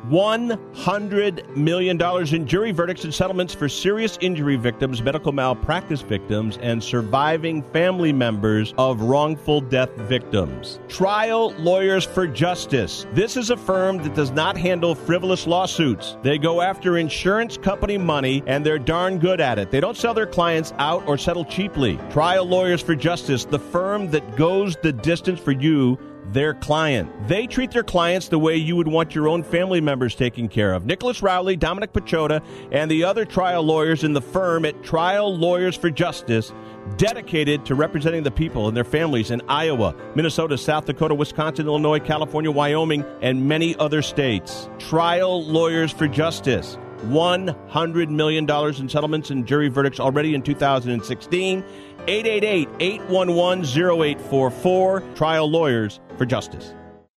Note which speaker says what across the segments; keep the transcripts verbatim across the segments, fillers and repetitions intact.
Speaker 1: one hundred million dollars in jury verdicts and settlements for serious injury victims, medical malpractice victims, and surviving family members of wrongful death victims. Trial Lawyers for Justice. This is a firm that does not handle frivolous lawsuits. They go after insurance company money, and they're darn good at it. They don't sell their clients out or settle cheaply. Trial Lawyers for Justice, the firm that goes the distance for you, their client. They treat their clients the way you would want your own family members taken care of. Nicholas Rowley, Dominic Pachota, and the other trial lawyers in the firm at Trial Lawyers for Justice, dedicated to representing the people and their families in Iowa, Minnesota, South Dakota, Wisconsin, Illinois, California, Wyoming, and many other states. Trial Lawyers for Justice. one hundred million dollars in settlements and jury verdicts already in two thousand sixteen. eight eight eight, eight one one, zero eight four four. Trial Lawyers for Justice.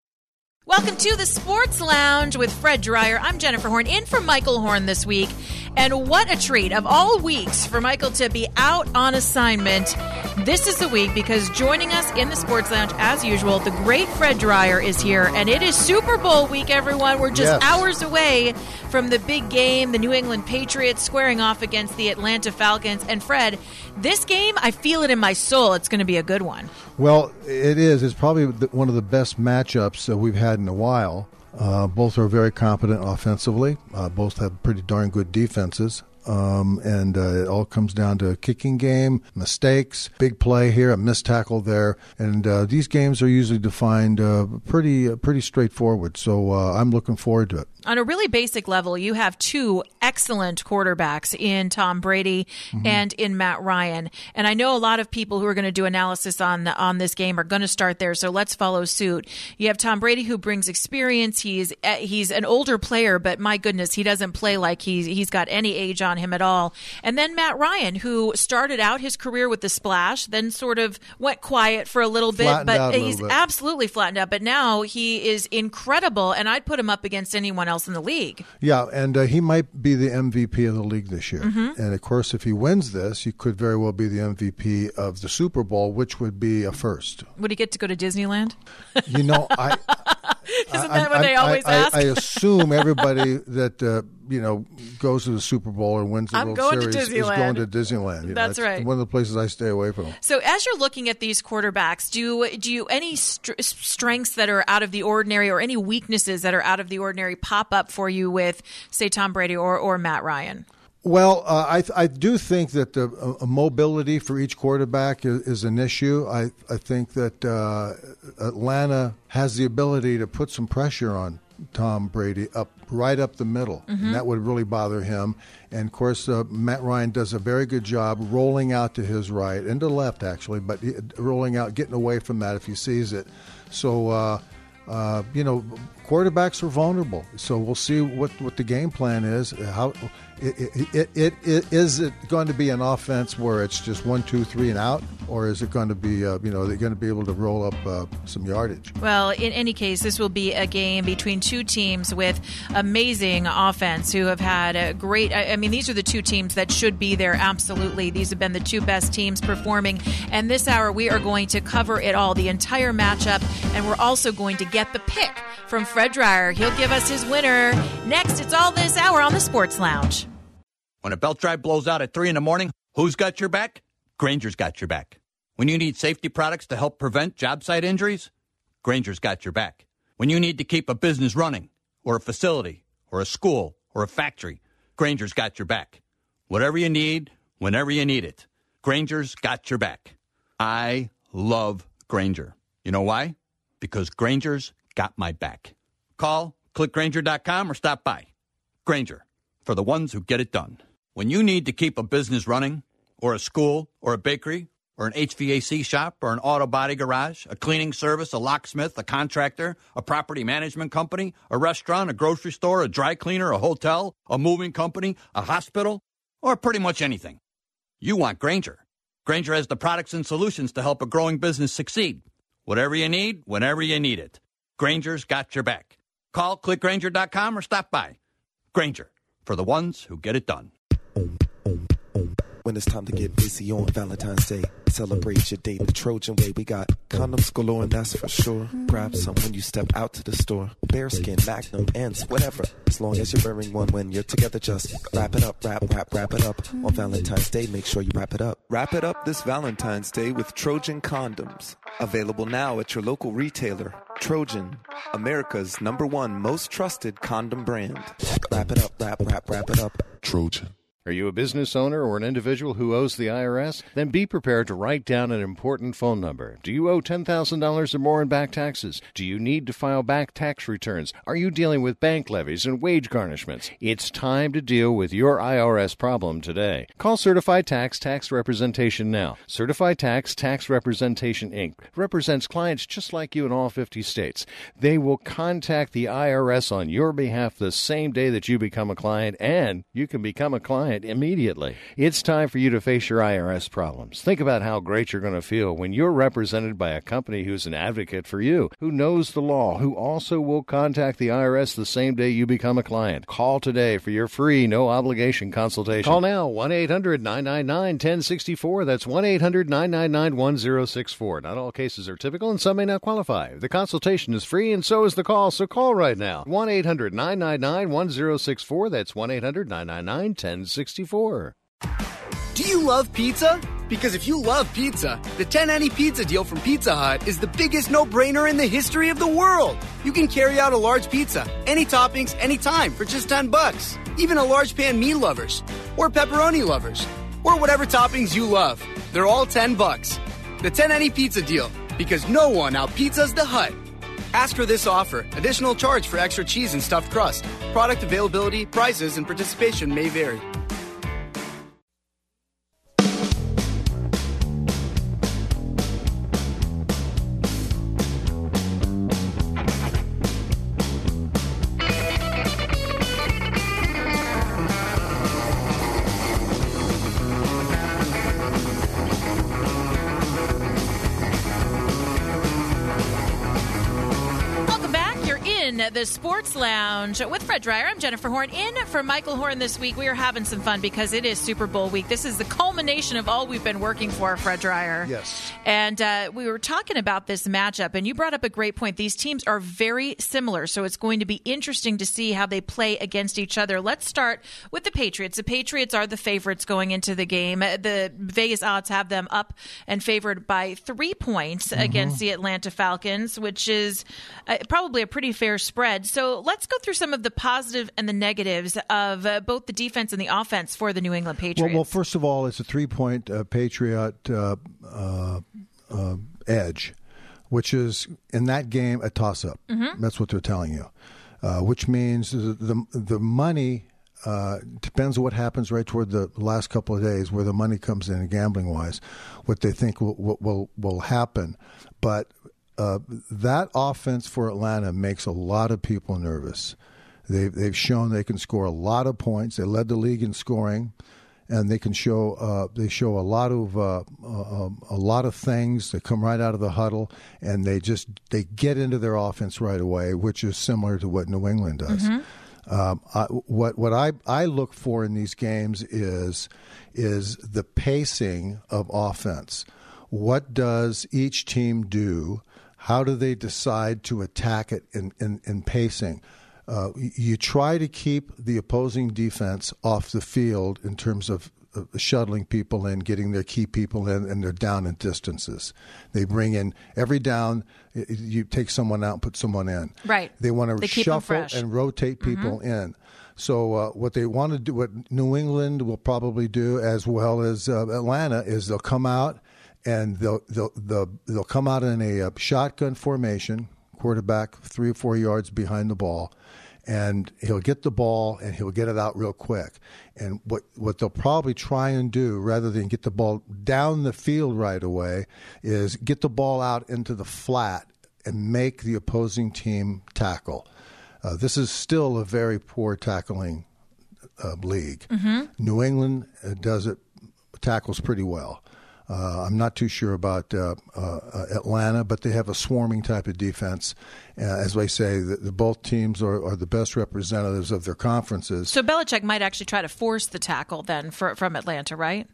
Speaker 2: Welcome to the Sports Lounge with Fred Dreyer. I'm Jennifer Horn, in for Michael Horn this week. And what a treat of all weeks for Michael to be out on assignment. This is the week because joining us in the Sports Lounge, as usual, the great Fred Dreyer is here. And it is Super Bowl week, everyone. We're just yes. hours away from the big game, the New England Patriots squaring off against the Atlanta Falcons. And Fred, this game, I feel it in my soul. It's going to be a good one.
Speaker 3: Well, it is. It's probably one of the best matchups that we've had in a while. Uh, both are very competent offensively. Uh, both have pretty darn good defenses. Um, and uh, it all comes down to a kicking game, mistakes, big play here, a missed tackle there. And uh, these games are usually defined uh, pretty uh, pretty straightforward. So uh, I'm looking forward to it.
Speaker 2: On a really basic level, you have two excellent quarterbacks in Tom Brady mm-hmm. and in Matt Ryan. And I know a lot of people who are going to do analysis on the, on this game are going to start there, so let's follow suit. You have Tom Brady, who brings experience. He's he's an older player, but my goodness, he doesn't play like he's, he's got any age on him at all. And then Matt Ryan, who started out his career with the splash, then sort of went quiet for a little bit,
Speaker 3: flattened
Speaker 2: but
Speaker 3: he's
Speaker 2: bit. absolutely flattened out. But now he is incredible, and I'd put him up against anyone else in the league.
Speaker 3: Yeah, and uh, he might be the M V P of the league this year.
Speaker 2: Mm-hmm.
Speaker 3: And, of course, if he wins this, he could very well be the M V P of the Super Bowl, which would be a first.
Speaker 2: Would he get to go to Disneyland?
Speaker 3: You know, I...
Speaker 2: Isn't
Speaker 3: I,
Speaker 2: that what
Speaker 3: I,
Speaker 2: they always
Speaker 3: I,
Speaker 2: ask?
Speaker 3: I, I assume everybody that, uh, you know, goes to the Super Bowl or wins the
Speaker 2: I'm
Speaker 3: World
Speaker 2: going
Speaker 3: Series
Speaker 2: to
Speaker 3: is
Speaker 2: Disneyland.
Speaker 3: going to Disneyland. You know,
Speaker 2: that's, that's right.
Speaker 3: One of the places I stay away from.
Speaker 2: So as you're looking at these quarterbacks, do, do you any st- strengths that are out of the ordinary or any weaknesses that are out of the ordinary pop up for you with, say, Tom Brady or, or Matt Ryan?
Speaker 3: Well, uh, I I do think that the uh, mobility for each quarterback is, is an issue. I, I think that uh, Atlanta has the ability to put some pressure on Tom Brady up right up the middle,
Speaker 2: mm-hmm.
Speaker 3: and that would really bother him. And, of course, uh, Matt Ryan does a very good job rolling out to his right and to left, actually, but he, rolling out, getting away from that if he sees it. So, uh, uh, you know, quarterbacks are vulnerable. So we'll see what, what the game plan is. How it, it, it, it, it is it going to be an offense where it's just one, two, three, and out, or is it going to be uh, you know they're going to be able to roll up uh, some yardage?
Speaker 2: Well, in any case, this will be a game between two teams with amazing offense who have had a great. I mean, these are the two teams that should be there. Absolutely, these have been the two best teams performing. And this hour, we are going to cover it all, the entire matchup, and we're also going to get the pick from Fred Dreyer. He'll give us his winner next. It's all this hour on the Sports Lounge.
Speaker 4: When a belt drive blows out at three in the morning, who's got your back? Granger's got your back. When you need safety products to help prevent job site injuries, Granger's got your back. When you need to keep a business running, or a facility, or a school, or a factory, Granger's got your back. Whatever you need, whenever you need it, Granger's got your back. I love Granger. You know why? Because Granger's got my back. Call, click Granger dot com, or stop by. Granger, for the ones who get it done. When you need to keep a business running, or a school, or a bakery, or an H V A C shop, or an auto body garage, a cleaning service, a locksmith, a contractor, a property management company, a restaurant, a grocery store, a dry cleaner, a hotel, a moving company, a hospital, or pretty much anything, you want Granger. Granger has the products and solutions to help a growing business succeed. Whatever you need, whenever you need it. Granger's got your back. Call, click Granger dot com, or stop by. Granger, for the ones who get it done.
Speaker 5: When it's time to get busy on Valentine's Day, celebrate your date the Trojan way. We got condoms galore, and that's for sure. Grab some when you step out to the store. Bearskin, Magnum, ends, whatever. As long as you're wearing one when you're together, just wrap it up, wrap, wrap, wrap it up. On Valentine's Day, make sure you wrap it up.
Speaker 6: Wrap it up this Valentine's Day with Trojan condoms. Available now at your local retailer. Trojan, America's number one most trusted condom brand.
Speaker 5: Wrap it up, wrap, wrap, wrap it up.
Speaker 7: Trojan.
Speaker 8: Are you a business owner or an individual who owes the I R S? Then be prepared to write down an important phone number. Do you owe ten thousand dollars or more in back taxes? Do you need to file back tax returns? Are you dealing with bank levies and wage garnishments? It's time to deal with your I R S problem today. Call Certified Tax Tax Representation now. Certified Tax Tax Representation, Incorporated represents clients just like you in all fifty states. They will contact the I R S on your behalf the same day that you become a client, and you can become a client immediately. It's time for you to face your I R S problems. Think about how great you're going to feel when you're represented by a company who's an advocate for you, who knows the law, who also will contact the I R S the same day you become a client. Call today for your free, no-obligation consultation. Call now, one eight hundred nine nine nine one zero six four. That's one eight hundred nine nine nine one zero six four. Not all cases are typical, and some may not qualify. The consultation is free, and so is the call, so call right now. one eight hundred nine nine nine one zero six four. That's one eight hundred nine nine nine one zero six four.
Speaker 9: Do you love pizza? Because if you love pizza, the ten any pizza deal from Pizza Hut is the biggest no-brainer in the history of the world. You can carry out a large pizza, any toppings, anytime, for just ten bucks. Even a large pan meat lovers, or pepperoni lovers, or whatever toppings you love. They're all ten bucks. The ten any pizza deal, because no one out-pizzas the Hut. Ask for this offer. Additional charge for extra cheese and stuffed crust. Product availability, prices, and participation may vary.
Speaker 2: The Sports Lounge with Fred Dreyer. I'm Jennifer Horn. In for Michael Horn this week. We are having some fun because it is Super Bowl week. This is the culmination of all we've been working for, Fred Dreyer.
Speaker 3: Yes.
Speaker 2: And uh, we were talking about this matchup, and you brought up a great point. These teams are very similar, so it's going to be interesting to see how they play against each other. Let's start with the Patriots. The Patriots are the favorites going into the game. The Vegas odds have them up and favored by three points mm-hmm. against the Atlanta Falcons, which is uh, probably a pretty fair spread. So let's go through some of the positive and the negatives of uh, both the defense and the offense for the New England Patriots.
Speaker 3: Well, well first of all, it's a three-point uh, Patriot uh, uh, uh, edge, which is, in that game, a toss-up. Mm-hmm. That's what they're telling you, uh, which means the, the, the money uh, depends on what happens right toward the last couple of days, where the money comes in gambling-wise, what they think will, will, will happen. But Uh, that offense for Atlanta makes a lot of people nervous. They've, they've shown they can score a lot of points. They led the league in scoring, and they can show uh, they show a lot of uh, uh, a lot of things. They come right out of the huddle, and they just they get into their offense right away, which is similar to what New England does. Mm-hmm. Um, I, what what I, I look for in these games is is the pacing of offense. What does each team do? How do they decide to attack it in, in, in pacing? Uh, you try to keep the opposing defense off the field in terms of uh, shuttling people in, getting their key people in, and they're down in distances. They bring in every down, you take someone out and put someone in.
Speaker 2: Right.
Speaker 3: They want to
Speaker 2: they
Speaker 3: shuffle and rotate people mm-hmm. in. So uh, what they want to do, what New England will probably do, as well as uh, Atlanta, is they'll come out and they'll they'll they'll, they'll come out in a, a shotgun formation, quarterback three or four yards behind the ball, and he'll get the ball and he'll get it out real quick. And what what they'll probably try and do, rather than get the ball down the field right away, is get the ball out into the flat and make the opposing team tackle. Uh, this is still a very poor tackling uh, league. Mm-hmm. New England uh, does it, tackles pretty well. Uh, I'm not too sure about uh, uh, Atlanta, but they have a swarming type of defense. Uh, as I say, the, the both teams are, are the best representatives of their conferences.
Speaker 2: So Belichick might actually try to force the tackle then for, from Atlanta, right?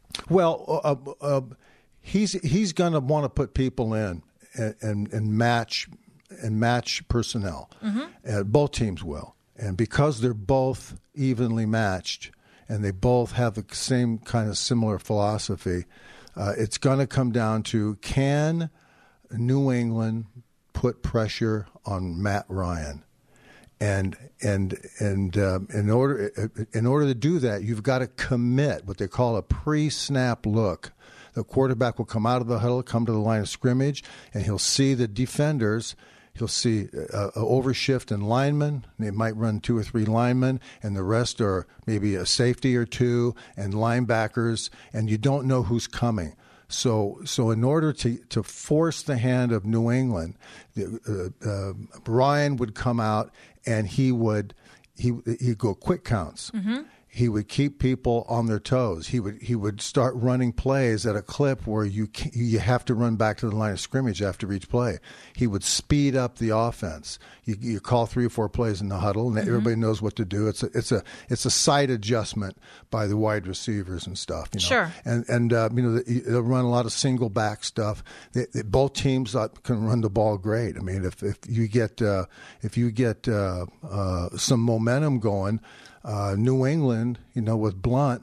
Speaker 3: Well, uh, uh, he's he's going to want to put people in and, and, and match and match personnel. Mm-hmm. Uh, both teams will, and because they're both evenly matched and they both have the same kind of similar philosophy, uh, it's going to come down to, can New England put pressure on Matt Ryan? And and and um, in order in order to do that, you've got to commit what they call a pre-snap look. The quarterback will come out of the huddle, come to the line of scrimmage, and he'll see the defenders. He'll see a, a overshift in linemen. They might run two or three linemen, and the rest are maybe a safety or two and linebackers, and you don't know who's coming. So, so in order to, to force the hand of New England, the, uh, uh, Ryan would come out and he would he he'd go quick counts. Mm-hmm. He would keep people on their toes. He would he would start running plays at a clip where you you have to run back to the line of scrimmage after each play. He would speed up the offense. You, you call three or four plays in the huddle, and mm-hmm. everybody knows what to do. It's a it's a it's a sight adjustment by the wide receivers and stuff. You know? Sure. And and uh, you know they'll run a lot of single back stuff. They, they, both teams can run the ball great. I mean, if if you get uh, if you get uh, uh, some momentum going. Uh, New England, you know, with Blunt,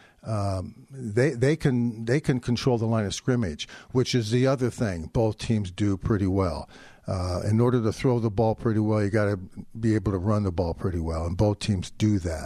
Speaker 3: um, they they can they can control the line of scrimmage, which is the other thing both teams do pretty well. Uh, in order to throw the ball pretty well, you got to be able to run the ball pretty well, and both teams do that.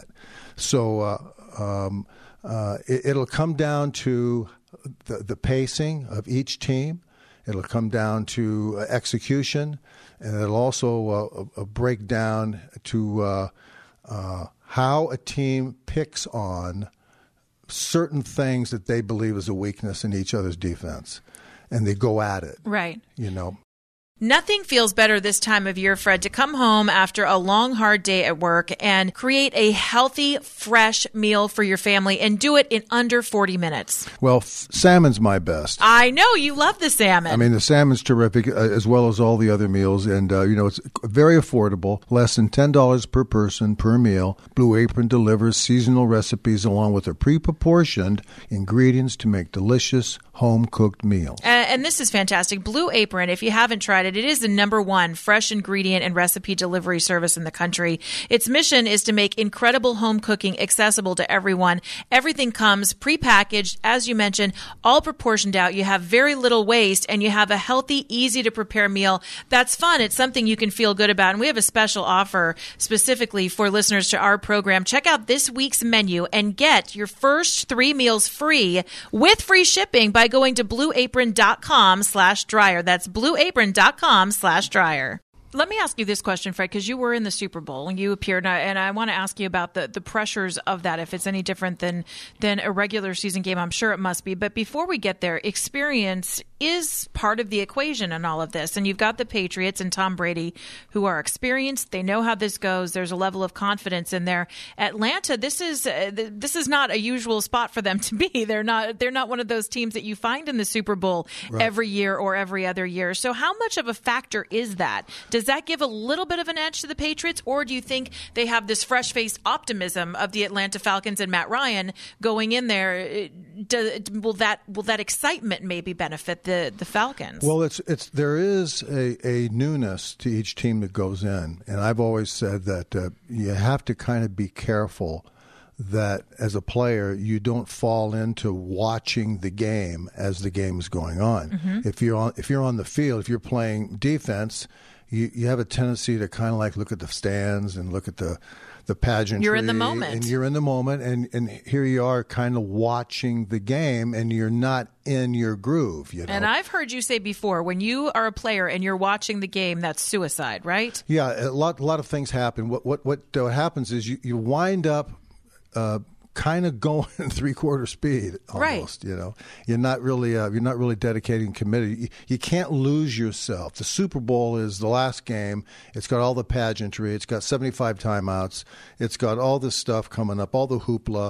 Speaker 3: So uh, um, uh, it, it'll come down to the, the pacing of each team. It'll come down to uh, execution, and it'll also uh, break down to uh, uh, how a team picks on certain things that they believe is a weakness in each other's defense, and they go at it.
Speaker 2: Right.
Speaker 3: You know.
Speaker 2: Nothing feels better this time of year, Fred, to come home after a long, hard day at work and create a healthy, fresh meal for your family and do it in under forty minutes.
Speaker 3: Well, f- salmon's my best.
Speaker 2: I know. You love the salmon.
Speaker 3: I mean, the salmon's terrific, uh, as well as all the other meals. And, uh, you know, it's very affordable, less than ten dollars per person per meal. Blue Apron delivers seasonal recipes along with a pre-proportioned ingredients to make delicious, home-cooked meals.
Speaker 2: Uh, and this is fantastic. Blue Apron, if you haven't tried it, it is the number one fresh ingredient and recipe delivery service in the country. Its mission is to make incredible home cooking accessible to everyone. Everything comes prepackaged, as you mentioned, all proportioned out. You have very little waste, and you have a healthy, easy-to-prepare meal that's fun. It's something you can feel good about. And we have a special offer specifically for listeners to our program. Check out this week's menu and get your first three meals free with free shipping by going to blueapron.com slash dryer. That's blueapron.com slash dryer. Let me ask you this question, Fred, because you were in the Super Bowl and you appeared, and I, and I want to ask you about the, the pressures of that, if it's any different than, than a regular season game. I'm sure it must be. But before we get there, experience is part of the equation in all of this. And you've got the Patriots and Tom Brady, who are experienced. They know how this goes. There's a level of confidence in there. Atlanta, this is uh, this is not a usual spot for them to be. They're not they're not one of those teams that you find in the Super Bowl right. every year or every other year. So how much of a factor is that? Does that give a little bit of an edge to the Patriots, or do you think they have this fresh-faced optimism of the Atlanta Falcons and Matt Ryan going in there? Do, will that will that excitement maybe benefit the, the Falcons?
Speaker 3: Well, it's it's there is a, a newness to each team that goes in, and I've always said that uh, you have to kind of be careful that as a player you don't fall into watching the game as the game is going on. Mm-hmm. If you're on if you're on the field, if you're playing defense, you, you have a tendency to kind of like look at the stands and look at the the pageantry.
Speaker 2: You're in the moment.
Speaker 3: And you're in the moment, and, and here you are kind of watching the game, and you're not in your groove. You know?
Speaker 2: And I've heard you say before, when you are a player and you're watching the game, that's suicide, right?
Speaker 3: Yeah, a lot, a lot of things happen. What what what uh, happens is you, you wind up uh, kind of going three quarter speed almost. Right. You know, you're not really uh, you're not really dedicated and committed. You, you can't lose yourself. The Super Bowl is the last game. It's got all the pageantry. It's got seventy-five timeouts. It's got all this stuff coming up, all the hoopla,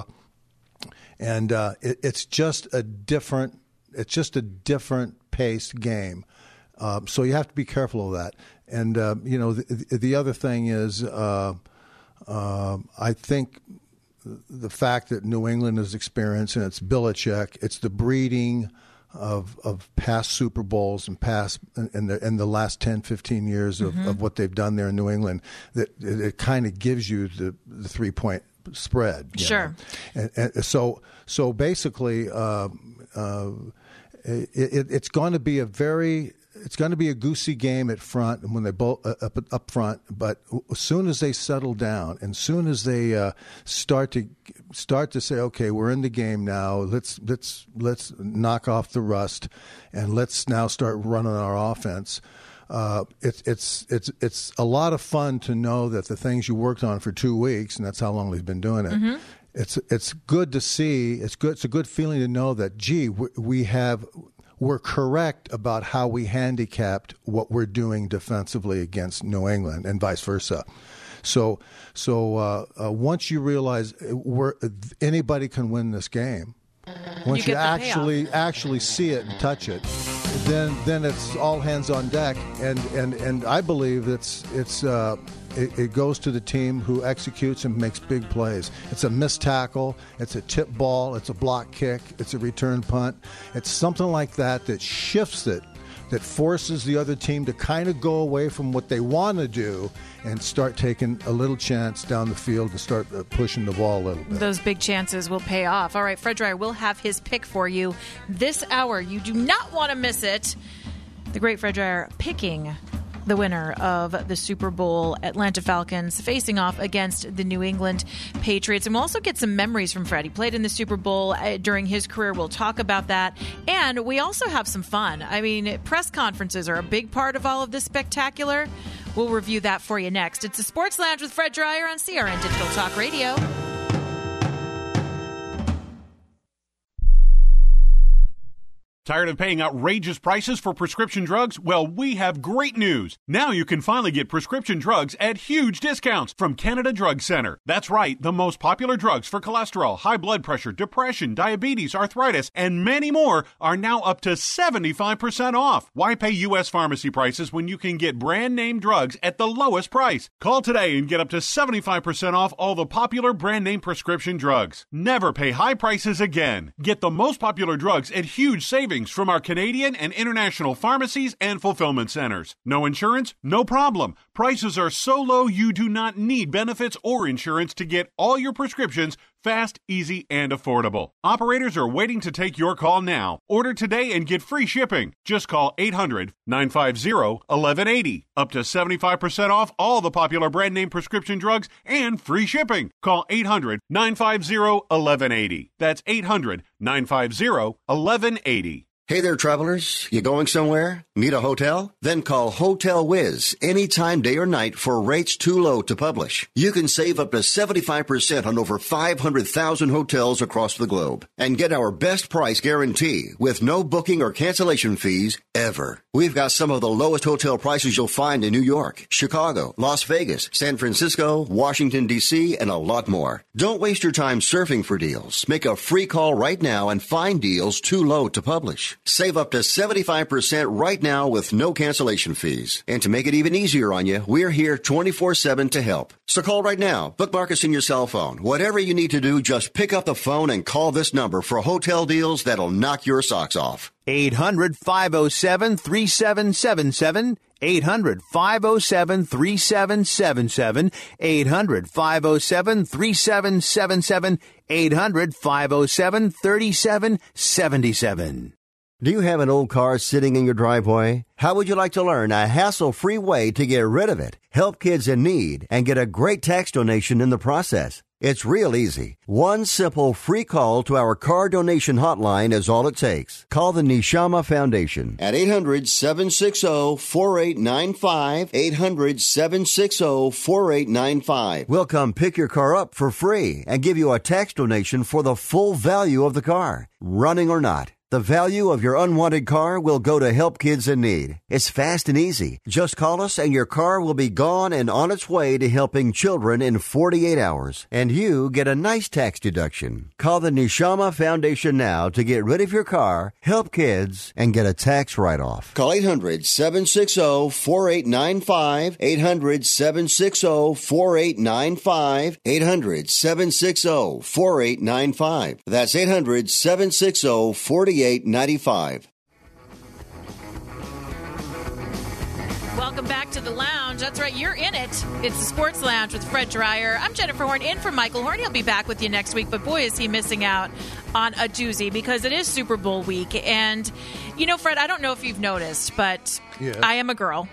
Speaker 3: and uh, it, it's just a different. It's just a different paced game. Um, so you have to be careful of that. And uh, you know, the, the other thing is, uh, uh, I think the fact that New England is experienced, and it's Belichick, it's the breeding of of past Super Bowls and past in the in the last ten, fifteen years of, mm-hmm. of what they've done there in New England, that it, it kind of gives you the, the three point spread.
Speaker 2: Sure.
Speaker 3: And, and so so basically, uh, uh, it, it, it's going to be a very It's going to be a goosey game at front when they both uh, up up front. But as soon as they settle down, and as soon as they uh, start to start to say, "Okay, we're in the game now. Let's let's let's knock off the rust, and let's now start running our offense." Uh, it's it's it's it's a lot of fun to know that the things you worked on for two weeks, and that's how long they've been doing it. Mm-hmm. It's it's good to see. It's good. It's a good feeling to know that, gee, we, we have. We're correct about how we handicapped what we're doing defensively against New England, and vice versa. So, so uh, uh, once you realize we're, anybody can win this game, once you, you actually payoff. actually see it and touch it, then then it's all hands on deck. And and, and I believe it's it's. Uh, It, it goes to the team who executes and makes big plays. It's a missed tackle. It's a tip ball. It's a block kick. It's a return punt. It's something like that that shifts it, that forces the other team to kind of go away from what they want to do and start taking a little chance down the field to start pushing the ball a little bit.
Speaker 2: Those big chances will pay off. All right, Fred Dryer will have his pick for you this hour. You do not want to miss it. The great Fred Dryer picking the winner of the Super Bowl, Atlanta Falcons, facing off against the New England Patriots. And we'll also get some memories from Fred. He played in the Super Bowl during his career. We'll talk about that. And we also have some fun. I mean, press conferences are a big part of all of this spectacular. We'll review that for you next. It's the Sports Lounge with Fred Dryer on C R N Digital Talk Radio.
Speaker 7: Tired of paying outrageous prices for prescription drugs? Well, we have great news. Now you can finally get prescription drugs at huge discounts from Canada Drug Center. That's right, the most popular drugs for cholesterol, high blood pressure, depression, diabetes, arthritis, and many more are now up to seventy-five percent off. Why pay U S pharmacy prices when you can get brand name drugs at the lowest price? Call today and get up to seventy-five percent off all the popular brand name prescription drugs. Never pay high prices again. Get the most popular drugs at huge savings from our Canadian and international pharmacies and fulfillment centers. No insurance? No problem. Prices are so low you do not need benefits or insurance to get all your prescriptions fast, easy, and affordable. Operators are waiting to take your call now. Order today and get free shipping. Just call eight hundred, nine five zero, one one eight zero. Up to seventy-five percent off all the popular brand name prescription drugs and free shipping. Call eight hundred, nine five zero, one one eight zero. That's eight hundred, nine five zero, one one eight zero.
Speaker 10: Hey there, travelers. You going somewhere? Need a hotel? Then call Hotel Wiz anytime, day or night, for rates too low to publish. You can save up to seventy-five percent on over five hundred thousand hotels across the globe and get our best price guarantee with no booking or cancellation fees ever. We've got some of the lowest hotel prices you'll find in New York, Chicago, Las Vegas, San Francisco, Washington, D C, and a lot more. Don't waste your time surfing for deals. Make a free call right now and find deals too low to publish. Save up to seventy-five percent right now with no cancellation fees. And to make it even easier on you, we're here twenty-four seven to help. So call right now. Bookmark us in your cell phone. Whatever you need to do, just pick up the phone and call this number for hotel deals that'll knock your socks off.
Speaker 11: eight hundred, five oh seven, three seven seven seven. eight hundred, five oh seven, three seven seven seven. eight hundred, five oh seven, three seven seven seven. eight hundred, five oh seven, three seven seven seven.
Speaker 10: Do you have an old car sitting in your driveway? How would you like to learn a hassle-free way to get rid of it, help kids in need, and get a great tax donation in the process? It's real easy. One simple free call to our car donation hotline is all it takes. Call the Neshama Foundation at eight hundred, seven six zero, four eight nine five, eight hundred, seven six zero, four eight nine five. We'll come pick your car up for free and give you a tax donation for the full value of the car, running or not. The value of your unwanted car will go to help kids in need. It's fast and easy. Just call us and your car will be gone and on its way to helping children in forty-eight hours. And you get a nice tax deduction. Call the Neshama Foundation now to get rid of your car, help kids, and get a tax write-off. Call eight hundred, seven six zero, four eight nine five. eight hundred, seven six zero, four eight nine five. eight hundred, seven six zero, four eight nine five. That's eight hundred, seven six zero, four eight nine five.
Speaker 2: Welcome back to the lounge. That's right, you're in it. It's the Sports Lounge with Fred Dreyer. I'm Jennifer Horn, in for Michael Horn. He'll be back with you next week, but boy, is he missing out on a doozy because it is Super Bowl week. And, you know, Fred, I don't know if you've noticed, but
Speaker 3: yes.
Speaker 2: I am a girl.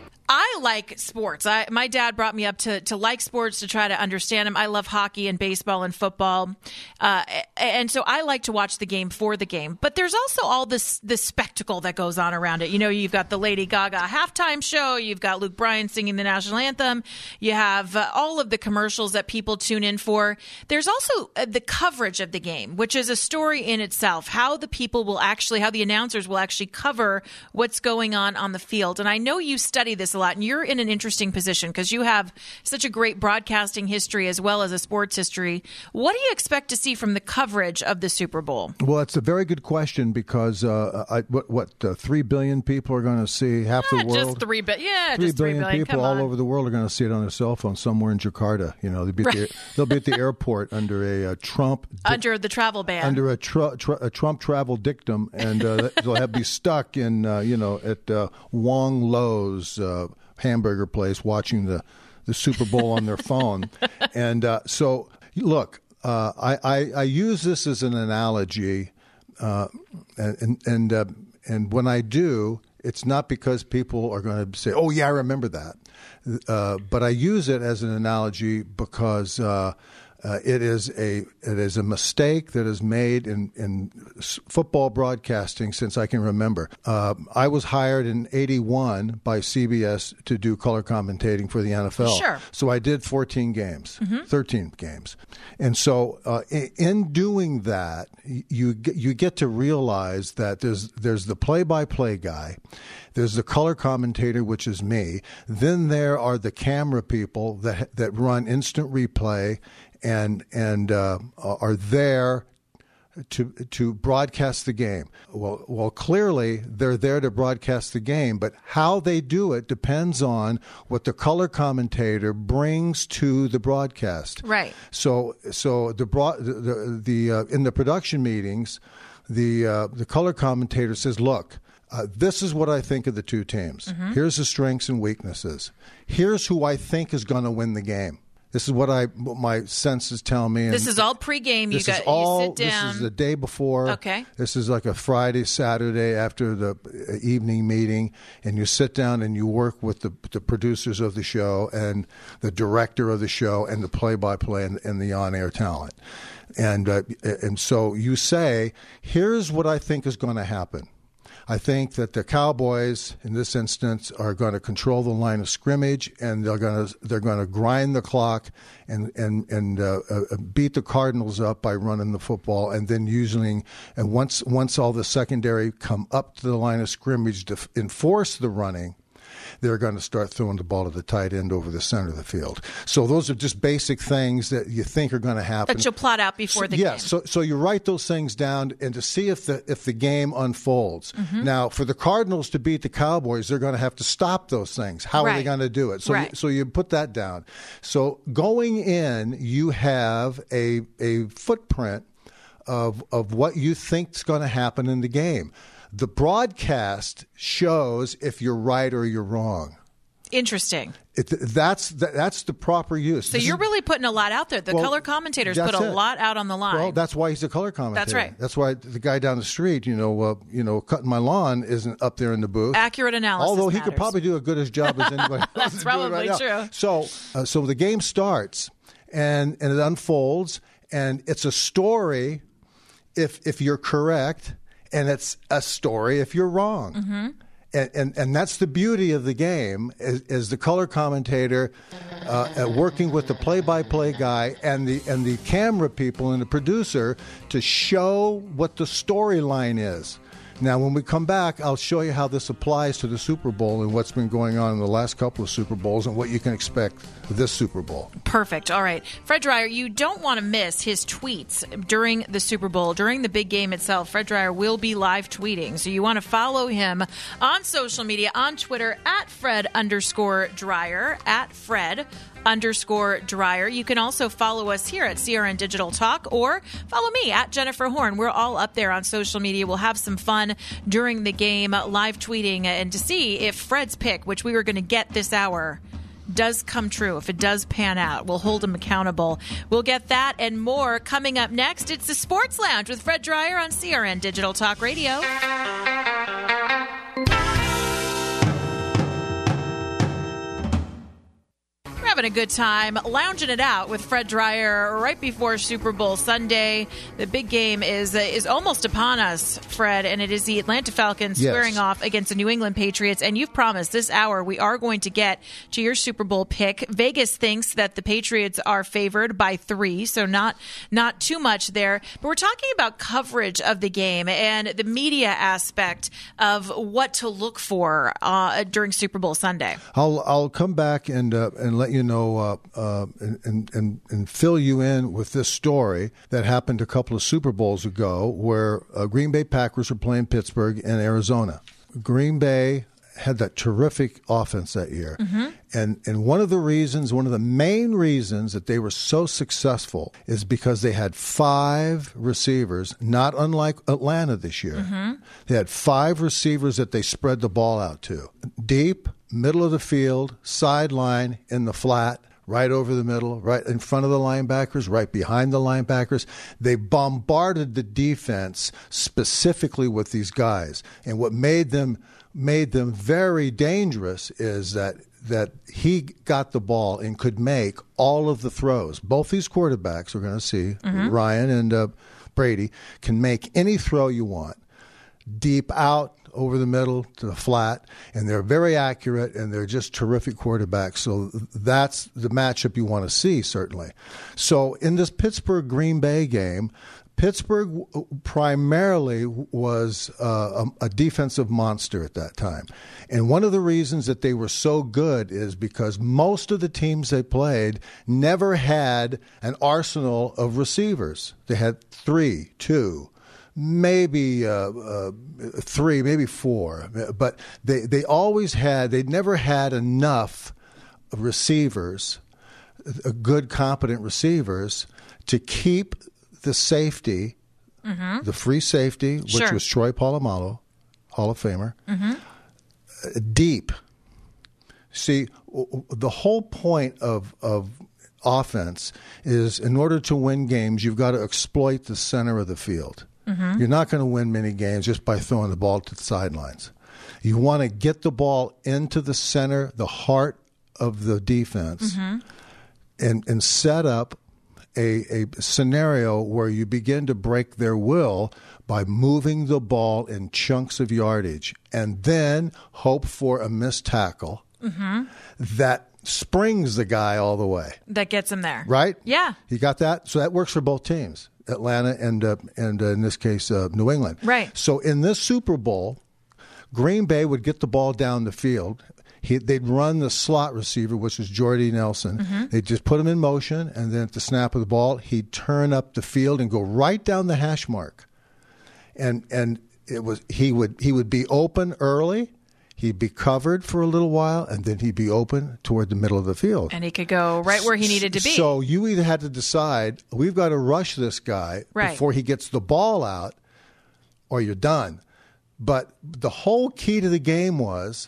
Speaker 2: I like sports. I, my dad brought me up to, to like sports, to try to understand them. I love hockey and baseball and football. Uh, and so I like to watch the game for the game. But there's also all this this spectacle that goes on around it. You know, you've got the Lady Gaga halftime show. You've got Luke Bryan singing the national anthem. You have uh, all of the commercials that people tune in for. There's also uh, the coverage of the game, which is a story in itself. How the people will actually, how the announcers will actually cover what's going on on the field. And I know you study this a lot, and you're in an interesting position because you have such a great broadcasting history as well as a sports history. What do you expect to see from the coverage of the Super Bowl?
Speaker 3: Well, it's a very good question because uh, I, what, what uh, three billion people are going to see, half
Speaker 2: Not
Speaker 3: the world?
Speaker 2: Just three, bi- yeah,
Speaker 3: three
Speaker 2: just three
Speaker 3: billion
Speaker 2: billion
Speaker 3: people
Speaker 2: Come
Speaker 3: all
Speaker 2: on.
Speaker 3: over the world are going to see it on their cell phone somewhere in Jakarta. You know, they'll be at,
Speaker 2: Right.
Speaker 3: the, they'll be at the airport under a, a Trump
Speaker 2: Under the travel ban.
Speaker 3: under a, tr- tr- a Trump travel dictum, and uh, they'll have be stuck in uh, you know at uh, Wong Lo's uh, hamburger place watching the, the Super Bowl on their phone. And uh, so, look, uh, I, I, I use this as an analogy, uh, and and uh, and when I do, it's not because people are going to say, "Oh yeah, I remember that," uh, but I use it as an analogy because. Uh, Uh, it is a it is a mistake that is made in, in football broadcasting since I can remember. Uh, I was hired in eighty-one by C B S to do color commentating for the N F L.
Speaker 2: Sure.
Speaker 3: So I did fourteen games, mm-hmm. thirteen games. And so uh, in, in doing that, you you get to realize that there's there's the play-by-play guy. There's the color commentator, which is me. Then there are the camera people that that run instant replay and and uh, are there to to broadcast the game. Well, well, clearly they're there to broadcast the game, but how they do it depends on what the color commentator brings to the broadcast.
Speaker 2: Right.
Speaker 3: So so the broad the the, the uh, in the production meetings, the uh, the color commentator says, "Look, Uh, this is what I think of the two teams. Mm-hmm. Here's the strengths and weaknesses. Here's who I think is going to win the game. This is what I what my senses tell me."
Speaker 2: This is all pregame. You
Speaker 3: this
Speaker 2: got
Speaker 3: is all,
Speaker 2: you sit down.
Speaker 3: This is the day before.
Speaker 2: Okay.
Speaker 3: This is like a Friday, Saturday after the evening meeting, and you sit down and you work with the the producers of the show and the director of the show and the play-by-play and, and the on-air talent. And uh, and so you say, here's what I think is going to happen. I think that the Cowboys, in this instance, are going to control the line of scrimmage, and they're going to they're going to grind the clock and and and uh, uh, beat the Cardinals up by running the football, and then using and once once all the secondary come up to the line of scrimmage to f- enforce the running, they're going to start throwing the ball to the tight end over the center of the field. So those are just basic things that you think are going to happen.
Speaker 2: That you'll plot out before the
Speaker 3: so,
Speaker 2: game.
Speaker 3: Yeah, so so you write those things down and to see if the if the game unfolds. Mm-hmm. Now, for the Cardinals to beat the Cowboys, they're going to have to stop those things. How
Speaker 2: right.
Speaker 3: are they going to do it? So
Speaker 2: right.
Speaker 3: you, so you put that down. So going in, you have a a footprint of of what you think is going to happen in the game. The broadcast shows if you're right or you're wrong.
Speaker 2: Interesting.
Speaker 3: It, that's that's the proper use.
Speaker 2: So
Speaker 3: this
Speaker 2: you're
Speaker 3: is,
Speaker 2: really putting a lot out there. The
Speaker 3: well,
Speaker 2: color commentators put a
Speaker 3: it.
Speaker 2: lot out on the line.
Speaker 3: Well, that's why he's a color commentator.
Speaker 2: That's right.
Speaker 3: That's why the guy down the street, you know, uh, you know, cutting my lawn isn't up there in the booth.
Speaker 2: Accurate analysis.
Speaker 3: Although he
Speaker 2: matters.
Speaker 3: could probably do a good as job as anybody else.
Speaker 2: That's
Speaker 3: is
Speaker 2: probably
Speaker 3: doing right
Speaker 2: true.
Speaker 3: now. So, uh, so the game starts and and it unfolds, and it's a story if if you're correct, and it's a story if you're wrong. Mm-hmm. And, and and that's the beauty of the game is, is the color commentator uh, uh, working with the play-by-play guy and the and the camera people and the producer to show what the storyline is. Now, when we come back, I'll show you how this applies to the Super Bowl and what's been going on in the last couple of Super Bowls and what you can expect this Super Bowl.
Speaker 2: Perfect. All right. Fred Dryer, you don't want to miss his tweets during the Super Bowl, during the big game itself. Fred Dryer will be live tweeting, so you want to follow him on social media, on Twitter, at Fred underscore Dryer, at Fred underscore Dryer. You can also follow us here at C R N Digital Talk or follow me at Jennifer Horn. We're all up there on social media. We'll have some fun during the game, live tweeting, and to see if Fred's pick, which we were going to get this hour, does come true. If it does pan out, we'll hold him accountable. We'll get that and more coming up next. It's the Sports Lounge with Fred Dryer on C R N Digital Talk Radio. Having a good time, lounging it out with Fred Dryer right before Super Bowl Sunday. The big game is uh, is almost upon us, Fred, and it is the Atlanta Falcons
Speaker 3: yes.
Speaker 2: squaring off against the New England Patriots. And you've promised this hour we are going to get to your Super Bowl pick. Vegas thinks that the Patriots are favored by three, so not not too much there. But we're talking about coverage of the game and the media aspect of what to look for uh, during Super Bowl Sunday.
Speaker 3: I'll I'll come back and uh, and let you know uh, uh, and, and and fill you in with this story that happened a couple of Super Bowls ago, where uh, Green Bay Packers were playing Pittsburgh in Arizona. Green Bay had that terrific offense that year, mm-hmm. and and one of the reasons, one of the main reasons that they were so successful is because they had five receivers, not unlike Atlanta this year. Mm-hmm. They had five receivers that they spread the ball out to, deep, middle of the field, sideline, in the flat, right over the middle, right in front of the linebackers, right behind the linebackers. They bombarded the defense specifically with these guys. And what made them made them very dangerous is that that he got the ball and could make all of the throws. Both these quarterbacks, we're going to see, mm-hmm. Ryan and uh, Brady, can make any throw you want. Deep out, over the middle to the flat, and they're very accurate, and they're just terrific quarterbacks. So that's the matchup you want to see, certainly. So in this Pittsburgh-Green Bay game, Pittsburgh primarily was uh, a, a defensive monster at that time. And one of the reasons that they were so good is because most of the teams they played never had an arsenal of receivers. They had three, two, maybe uh, uh, three, maybe four. But they, they always had, they never had enough receivers, good, competent receivers, to keep the safety, mm-hmm. the free safety, which sure. was Troy Polamalu, Hall of Famer, mm-hmm. uh, deep. See, the whole point of of offense is, in order to win games, you've got to exploit the center of the field. Mm-hmm. You're not going to win many games just by throwing the ball to the sidelines. You want to get the ball into the center, the heart of the defense, mm-hmm. and and set up A, a scenario where you begin to break their will by moving the ball in chunks of yardage, and then hope for a missed tackle mm-hmm. that springs the guy all the way.
Speaker 2: That gets him there.
Speaker 3: Right?
Speaker 2: Yeah.
Speaker 3: You got that? So that works for both teams, Atlanta and, uh, and uh, in this case, uh, New England.
Speaker 2: Right.
Speaker 3: So in this Super Bowl, Green Bay would get the ball down the field. He, they'd run the slot receiver, which was Jordy Nelson. Mm-hmm. They'd just put him in motion, and then at the snap of the ball, he'd turn up the field and go right down the hash mark. And and it was he would he would be open early, he'd be covered for a little while, and then he'd be open toward the middle of the field.
Speaker 2: And he could go right where he needed to be.
Speaker 3: So you either had to decide, we've got to rush this guy
Speaker 2: right.
Speaker 3: before he gets the ball out, or you're done. But the whole key to the game was,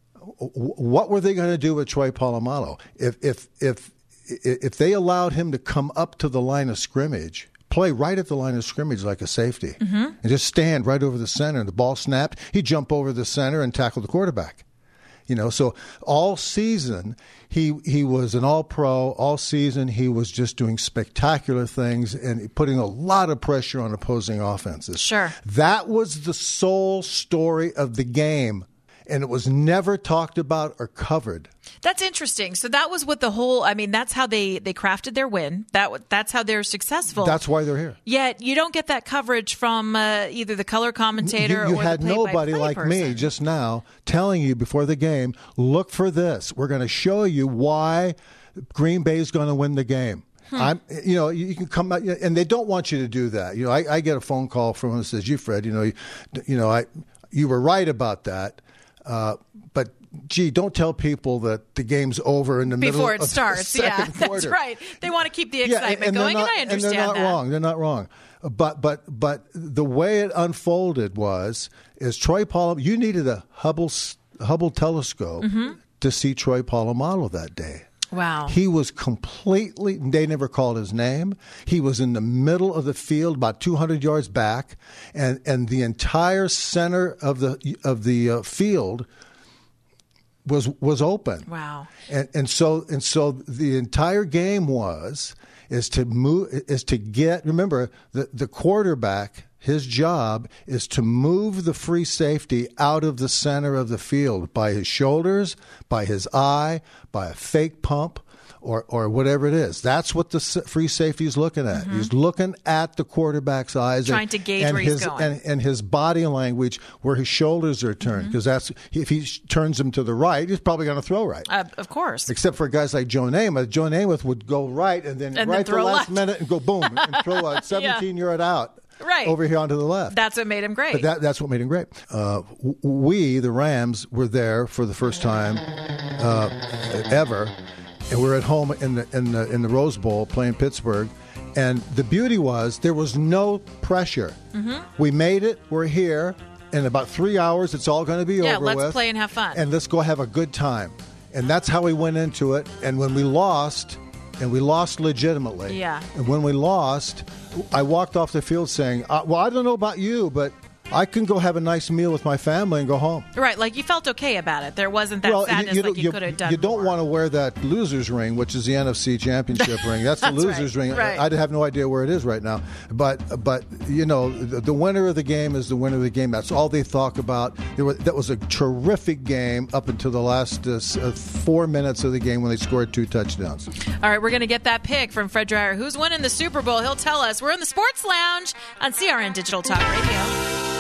Speaker 3: what were they going to do with Troy Polamalu? If if if if they allowed him to come up to the line of scrimmage, play right at the line of scrimmage like a safety, mm-hmm. and just stand right over the center, and the ball snapped, he'd jump over the center and tackle the quarterback. You know, so all season he he was an all-pro. All season he was just doing spectacular things and putting a lot of pressure on opposing offenses.
Speaker 2: Sure.
Speaker 3: That was the sole story of the game. and it was never talked about or covered.
Speaker 2: That's interesting. So that was what the whole, I mean, that's how they, they crafted their win. That That's how they're successful.
Speaker 3: That's why they're here.
Speaker 2: Yet you don't get that coverage from uh, either the color commentator
Speaker 3: you, you
Speaker 2: or
Speaker 3: had
Speaker 2: the play-by-play
Speaker 3: nobody like
Speaker 2: person.
Speaker 3: me just now telling you before the game, look for this. We're going to show you why Green Bay is going to win the game. Hmm. I'm, you know, you can come out, and they don't want you to do that. You know, I, I get a phone call from one that says, "You, Fred, you know, you, you know, I, you were right about that, uh, but gee, don't tell people that the game's over in the
Speaker 2: before
Speaker 3: middle
Speaker 2: it
Speaker 3: of
Speaker 2: starts."
Speaker 3: the second
Speaker 2: Yeah,
Speaker 3: quarter.
Speaker 2: that's right. They want to keep the excitement
Speaker 3: yeah, and
Speaker 2: going,
Speaker 3: not,
Speaker 2: and I understand
Speaker 3: and they're not
Speaker 2: that.
Speaker 3: wrong. They're not wrong. But but but the way it unfolded was is Troy Polamalu. You needed a Hubble Hubble telescope mm-hmm. to see Troy Polamalu that day.
Speaker 2: Wow.
Speaker 3: He was completely, they never called his name. He was in the middle of the field, about two hundred yards back, and, and the entire center of the of the uh, field was was open.
Speaker 2: Wow.
Speaker 3: And and so and so the entire game was is to move is to get, remember, the, the quarterback, his job is to move the free safety out of the center of the field by his shoulders, by his eye, by a fake pump, or or whatever it is. That's what the free safety is looking at. Mm-hmm. He's looking at the quarterback's eyes.
Speaker 2: Trying
Speaker 3: and,
Speaker 2: to gauge
Speaker 3: and
Speaker 2: where
Speaker 3: his,
Speaker 2: he's going.
Speaker 3: And, and his body language, where his shoulders are turned. Because mm-hmm. that's if he turns them to the right, he's probably going to throw right.
Speaker 2: Uh, of course.
Speaker 3: Except for guys like Joe Namath. Joe Namath would go right and then
Speaker 2: and
Speaker 3: right
Speaker 2: then
Speaker 3: the last
Speaker 2: left.
Speaker 3: minute and go boom and throw a seventeen-yard yeah. out.
Speaker 2: Right.
Speaker 3: Over here onto the left.
Speaker 2: That's what made him great.
Speaker 3: But that, that's what made him great. Uh, we, the Rams, were there for the first time uh, ever, and we're at home in the in the in the Rose Bowl playing Pittsburgh. And the beauty was there was no pressure. Mm-hmm. We made it. We're here. In about three hours, it's all going to be
Speaker 2: yeah,
Speaker 3: over
Speaker 2: let's
Speaker 3: with.
Speaker 2: play and have fun.
Speaker 3: And let's go have a good time. And that's how we went into it. And when we lost, and we lost legitimately.
Speaker 2: Yeah.
Speaker 3: And when we lost, I walked off the field saying, uh, well, I don't know about you, but I can go have a nice meal with my family and go home.
Speaker 2: Right, like you felt okay about it. There wasn't that
Speaker 3: well,
Speaker 2: sadness
Speaker 3: you, you,
Speaker 2: like you,
Speaker 3: you
Speaker 2: could have done
Speaker 3: You don't
Speaker 2: more.
Speaker 3: want to wear that loser's ring, which is the N F C Championship ring. That's,
Speaker 2: That's
Speaker 3: the loser's
Speaker 2: right.
Speaker 3: ring.
Speaker 2: Right.
Speaker 3: I have no idea where it is right now. But, but you know, the, the winner of the game is the winner of the game. That's all they talk about. There were, that was a terrific game up until the last uh, four minutes of the game when they scored two touchdowns.
Speaker 2: All right, we're going to get that pick from Fred Dreyer. Who's winning the Super Bowl? He'll tell us. We're in the Sports Lounge on C R N Digital Talk Radio.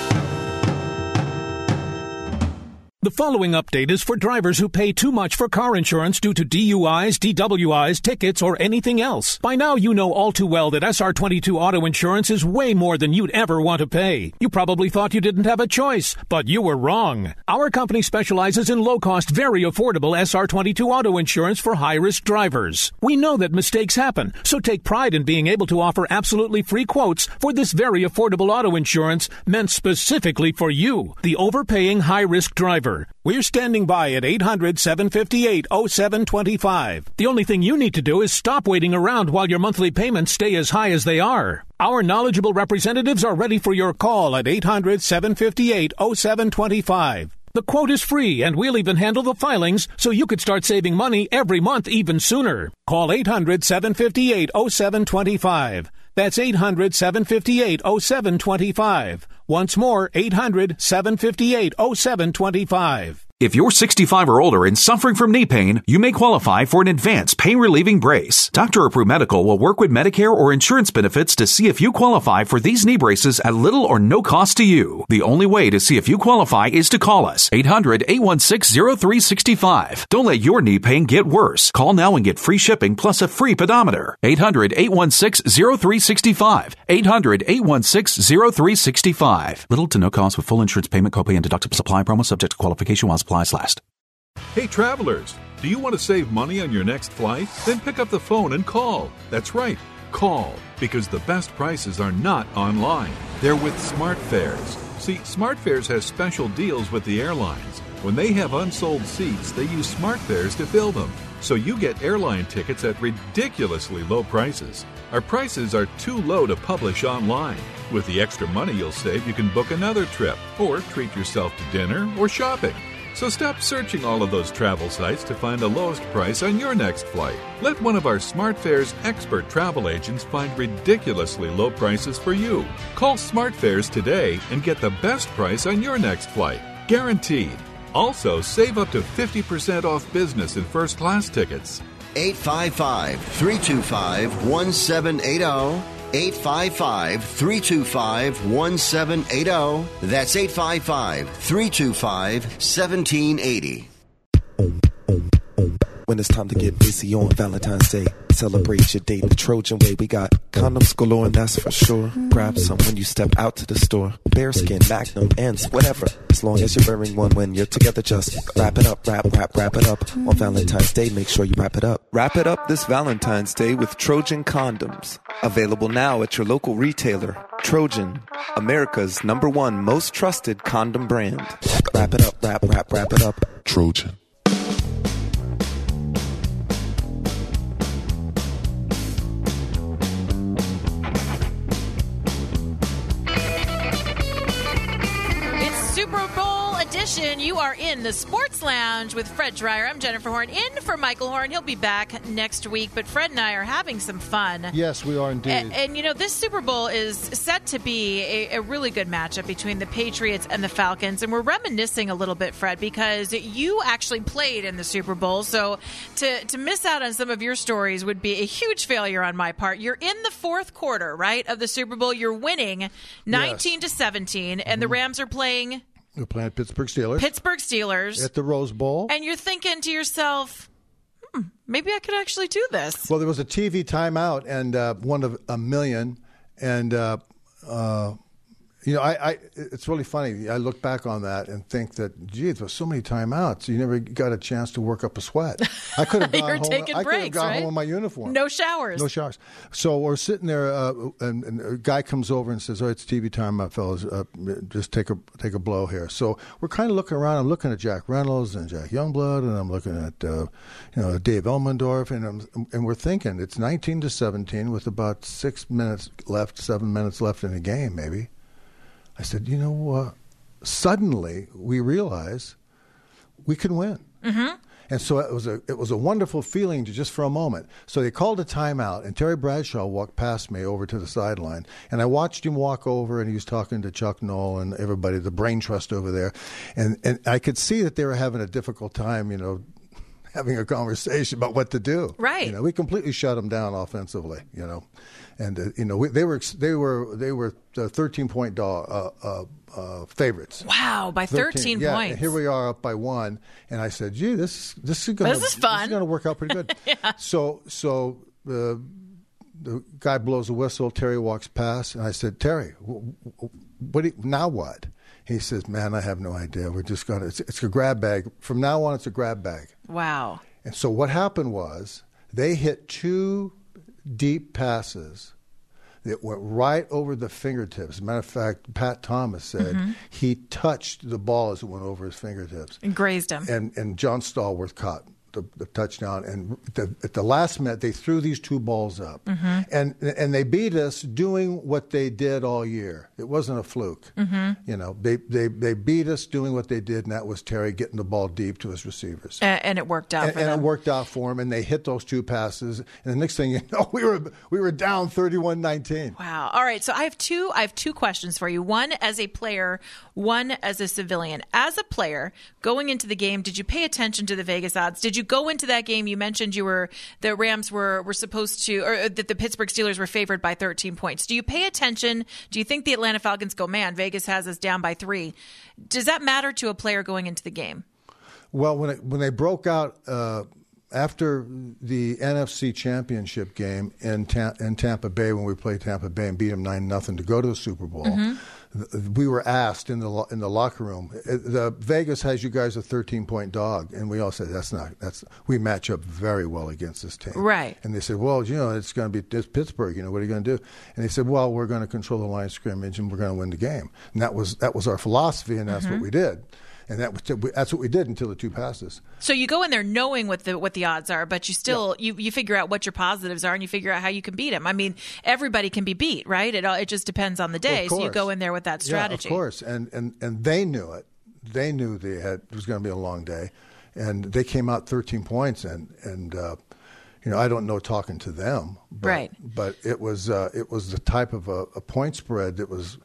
Speaker 12: The following update is for drivers who pay too much for car insurance due to D U Is, D W Is, tickets, or anything else. By now, you know all too well that S R twenty-two auto insurance is way more than you'd ever want to pay. You probably thought you didn't have a choice, but you were wrong. Our company specializes in low-cost, very affordable S R twenty-two auto insurance for high-risk drivers. We know that mistakes happen, so take pride in being able to offer absolutely free quotes for this very affordable auto insurance meant specifically for you, the overpaying high-risk driver. We're standing by at eight hundred, seven five eight, oh seven two five. The only thing you need to do is stop waiting around while your monthly payments stay as high as they are. Our knowledgeable representatives are ready for your call at eight hundred, seven five eight, oh seven two five. The quote is free, and we'll even handle the filings so you could start saving money every month even sooner. Call eight hundred, seven five eight, oh seven two five. That's eight hundred, seven five eight, oh seven two five. Once more, eight hundred, seven five eight, oh seven two five.
Speaker 13: If you're sixty-five or older and suffering from knee pain, you may qualify for an advanced pain-relieving brace. Doctor Approved Medical will work with Medicare or insurance benefits to see if you qualify for these knee braces at little or no cost to you. The only way to see if you qualify is to call us, eight hundred, eight one six, oh three six five. Don't let your knee pain get worse. Call now and get free shipping plus a free pedometer. eight hundred, eight one six, oh three six five. eight hundred, eight one six, oh three six five. Little to no cost with full insurance payment, copay, and deductible supply promo subject to qualification while supplies last.
Speaker 14: Hey travelers, do you want to save money on your next flight? Then pick up the phone and call. That's right, call, because the best prices are not online. They're with SmartFares. See, SmartFares has special deals with the airlines. When they have unsold seats, they use SmartFares to fill them. So you get airline tickets at ridiculously low prices. Our prices are too low to publish online. With the extra money you'll save, you can book another trip or treat yourself to dinner or shopping. So stop searching all of those travel sites to find the lowest price on your next flight. Let one of our SmartFares expert travel agents find ridiculously low prices for you. Call SmartFares today and get the best price on your next flight. Guaranteed. Also, save up to fifty percent off business and first class tickets.
Speaker 10: eight five five, three two five, one seven eight zero. eight five five, three two five, one seven eight zero. That's eight five five, three two five, one seven eight zero.
Speaker 5: When it's time to get busy on Valentine's Day, celebrate your date the Trojan way. We got condoms galore, and that's for sure. Grab some when you step out to the store. Bearskin, Magnum, ends, whatever. As long as you're wearing one when you're together, just wrap it up, wrap, wrap, wrap it up. On Valentine's Day, make sure you wrap it up.
Speaker 6: Wrap it up this Valentine's Day with Trojan condoms. Available now at your local retailer. Trojan, America's number one most trusted condom brand.
Speaker 5: Wrap it up, wrap, wrap, wrap it up.
Speaker 6: Trojan.
Speaker 2: Super Bowl edition. You are in the Sports Lounge with Fred Dreyer. I'm Jennifer Horn, in for Michael Horn. He'll be back next week, but Fred and I are having some fun.
Speaker 3: Yes, we are indeed.
Speaker 2: And, and you know, this Super Bowl is set to be a, a really good matchup between the Patriots and the Falcons, and we're reminiscing a little bit, Fred, because you actually played in the Super Bowl, so to, to miss out on some of your stories would be a huge failure on my part. You're in the fourth quarter, right, of the Super Bowl. You're winning nineteen to seventeen, and mm-hmm. the Rams are playing...
Speaker 3: We're playing Pittsburgh Steelers.
Speaker 2: Pittsburgh Steelers.
Speaker 3: At the Rose Bowl.
Speaker 2: And you're thinking to yourself, hmm, maybe I could actually do this.
Speaker 3: Well, there was a T V timeout, and uh, one of a million. And, uh, uh, you know, I, I it's really funny. I look back on that and think that, gee, there were so many timeouts. You never got a chance to work up a sweat. I could have gone
Speaker 2: You're
Speaker 3: home.
Speaker 2: taking
Speaker 3: I
Speaker 2: breaks,
Speaker 3: could have gone
Speaker 2: right?
Speaker 3: home in my uniform.
Speaker 2: No showers.
Speaker 3: No showers. So we're sitting there, uh, and, and a guy comes over and says, "Oh, it's T V timeout, fellas. Uh, just take a take a blow here." So we're kind of looking around. I'm looking at Jack Reynolds and Jack Youngblood, and I'm looking at uh, you know Dave Elmendorf, and I'm, and we're thinking it's nineteen to seventeen with about six minutes left, seven minutes left in the game, maybe. I said, you know, uh, suddenly we realize we can win.
Speaker 2: Mm-hmm.
Speaker 3: And so it was a it was a wonderful feeling to just for a moment. So they called a timeout, and Terry Bradshaw walked past me over to the sideline, and I watched him walk over, and he was talking to Chuck Noll and everybody, the brain trust over there, and and I could see that they were having a difficult time, you know, having a conversation about what to do.
Speaker 2: Right.
Speaker 3: You know, we completely shut them down offensively. You know, and uh, you know we, they were they were they were thirteen point dog, uh, uh, uh, favorites.
Speaker 2: Wow, by thirteen, thirteen
Speaker 3: yeah,
Speaker 2: points.
Speaker 3: And here we are up by one, and I said, "Gee, this this is going
Speaker 2: this is fun.
Speaker 3: This is going to work out pretty good."
Speaker 2: yeah.
Speaker 3: So so uh, the guy blows a whistle. Terry walks past, and I said, "Terry, what? Do you, now what?" He says, "Man, I have no idea. We're just going to. It's, it's a grab bag. From now on, it's a grab bag."
Speaker 2: Wow.
Speaker 3: And so what happened was they hit two deep passes that went right over the fingertips. As a matter of fact, Pat Thomas said mm-hmm. he touched the ball as it went over his fingertips.
Speaker 2: And grazed him.
Speaker 3: And and John Stallworth caught the, the touchdown. And the, at the last minute, they threw these two balls up.
Speaker 2: Mm-hmm.
Speaker 3: And and they beat us doing what they did all year. It wasn't a fluke.
Speaker 2: Mm-hmm.
Speaker 3: You know, they, they, they beat us doing what they did, and that was Terry getting the ball deep to his receivers.
Speaker 2: And, and it worked out
Speaker 3: and,
Speaker 2: for
Speaker 3: and
Speaker 2: them.
Speaker 3: And it worked out for him, and they hit those two passes. And the next thing you know, we were we were down thirty-one nineteen.
Speaker 2: Wow. All right, so I have two I have two questions for you. One as a player, one as a civilian. As a player, going into the game, did you pay attention to the Vegas odds? Did you go into that game? You mentioned you were the Rams were, were supposed to, or that the Pittsburgh Steelers were favored by thirteen points. Do you pay attention? Do you think the Atlanta Falcons go, man, Vegas has us down by three? Does that matter to a player going into the game?
Speaker 3: Well, when it, when they broke out uh, after the N F C Championship game in, Ta- in Tampa Bay, when we played Tampa Bay and beat them nine nothing to go to the Super Bowl, mm-hmm. we were asked in the lo- in the locker room, the Vegas has you guys a thirteen point dog, and we all said that's not that's we match up very well against this team,
Speaker 2: right?
Speaker 3: And they said, well, you know, it's going to be it's Pittsburgh, you know, what are you going to do? And they said, well, we're going to control the line of scrimmage and we're going to win the game, and that was that was our philosophy, and that's mm-hmm. what we did. And that was, that's what we did until the two passes.
Speaker 2: So you go in there knowing what the what the odds are, but you still yeah. you, you figure out what your positives are, and you figure out how you can beat them. I mean, everybody can be beat, right? It it just depends on the day.
Speaker 3: Well,
Speaker 2: so you go in there with that strategy.
Speaker 3: Yeah, of course. And and and they knew it. They knew they had it was going to be a long day, and they came out thirteen points. And and uh, you know, I don't know talking to them, but,
Speaker 2: right?
Speaker 3: But it was uh, it was the type of a, a point spread that was.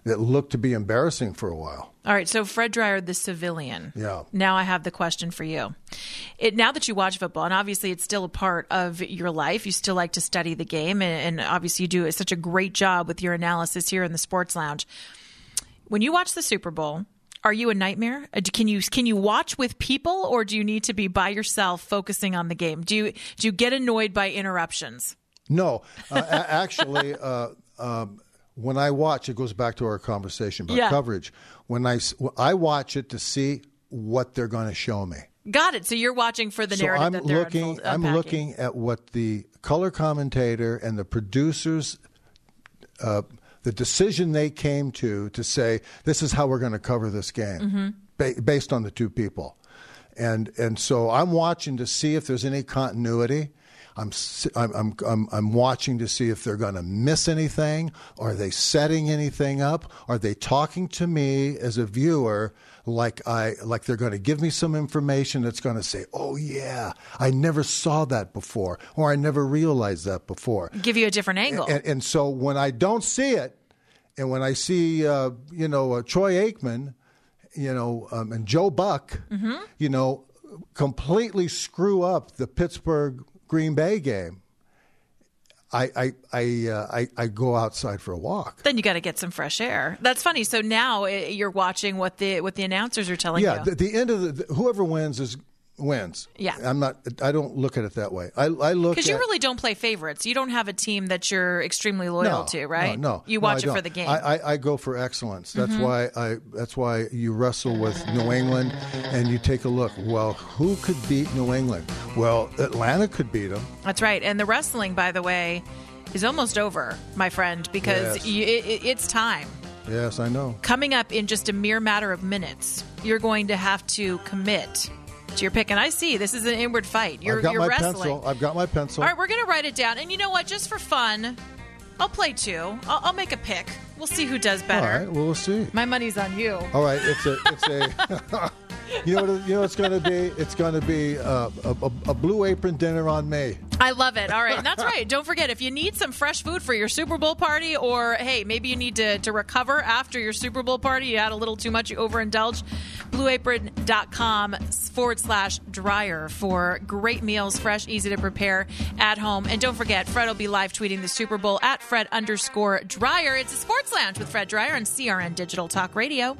Speaker 3: that looked to be embarrassing for a while.
Speaker 2: All right, so Fred Dryer, the civilian.
Speaker 3: Yeah.
Speaker 2: Now I have the question for you. It, now that you watch football, and obviously it's still a part of your life, you still like to study the game, and, and obviously you do such a great job with your analysis here in the Sports Lounge. When you watch the Super Bowl, are you a nightmare? Can you can you watch with people, or do you need to be by yourself focusing on the game? Do you do you get annoyed by interruptions?
Speaker 3: No, uh, a- actually, uh, um, when I watch, it goes back to our conversation about
Speaker 2: Yeah.
Speaker 3: coverage. When I, I watch it to see what they're going to show me.
Speaker 2: Got it. So you're watching for the
Speaker 3: So
Speaker 2: narrative
Speaker 3: I'm
Speaker 2: that they're
Speaker 3: looking.
Speaker 2: unfold,
Speaker 3: I'm
Speaker 2: unpacking.
Speaker 3: looking at what the color commentator and the producers, uh, the decision they came to to say this is how we're going to cover this game,
Speaker 2: Mm-hmm.
Speaker 3: ba- based on the two people, and and so I'm watching to see if there's any continuity. I'm s- I'm I'm I'm, I'm watching to see if they're going to miss anything. Are they setting anything up? Are they talking to me as a viewer like I like they're going to give me some information that's going to say, "Oh yeah, I never saw that before," or "I never realized that before."
Speaker 2: Give you a different angle.
Speaker 3: And, and so when I don't see it, and when I see uh, you know uh, Troy Aikman, you know, um, and Joe Buck,
Speaker 2: Mm-hmm.
Speaker 3: you know, completely screw up the Pittsburgh Green Bay game, I I I, uh, I I go outside for a walk.
Speaker 2: Then you got to get some fresh air. That's funny. So now uh, you're watching what the what the announcers are telling
Speaker 3: Yeah,
Speaker 2: you.
Speaker 3: the, the end of the, the whoever wins is wins.
Speaker 2: Yeah.
Speaker 3: I'm not. I don't look at it that way. I I look
Speaker 2: Because
Speaker 3: at
Speaker 2: you really don't play favorites. You don't have a team that you're extremely loyal
Speaker 3: no,
Speaker 2: to, right?
Speaker 3: No, no.
Speaker 2: You
Speaker 3: No,
Speaker 2: watch
Speaker 3: I
Speaker 2: it for
Speaker 3: don't.
Speaker 2: the game.
Speaker 3: I, I, I go for excellence. That's
Speaker 2: Mhm.
Speaker 3: why I. That's why you wrestle with New England, and you take a look. Well, who could beat New England? Well, Atlanta could beat them.
Speaker 2: That's right. And the wrestling, by the way, is almost over, my friend, because
Speaker 3: Yes.
Speaker 2: you, it, it's time.
Speaker 3: Yes, I know.
Speaker 2: Coming up in just a mere matter of minutes, you're going to have to commit to your pick. And I see this is an inward fight. You're,
Speaker 3: I've got
Speaker 2: you're
Speaker 3: my
Speaker 2: wrestling.
Speaker 3: pencil. I've got my pencil.
Speaker 2: All right, we're going to write it down. And you know what? Just for fun, I'll play two. I'll, I'll make a pick. We'll see who does better.
Speaker 3: All right. Well, we'll see.
Speaker 2: My money's on you.
Speaker 3: All right. It's a. It's a. You know what? it- You know what it's going to be. It's going to be uh, a, a, a blue apron dinner on me.
Speaker 2: I love it. All right. And that's right. Don't forget, if you need some fresh food for your Super Bowl party, or hey, maybe you need to, to recover after your Super Bowl party, you had a little too much, you overindulged, blueapron.com forward slash dryer for great meals, fresh, easy to prepare at home. And don't forget, Fred will be live tweeting the Super Bowl at Fred underscore Dryer. It's a Sports Lounge with Fred Dryer on C R N Digital Talk Radio.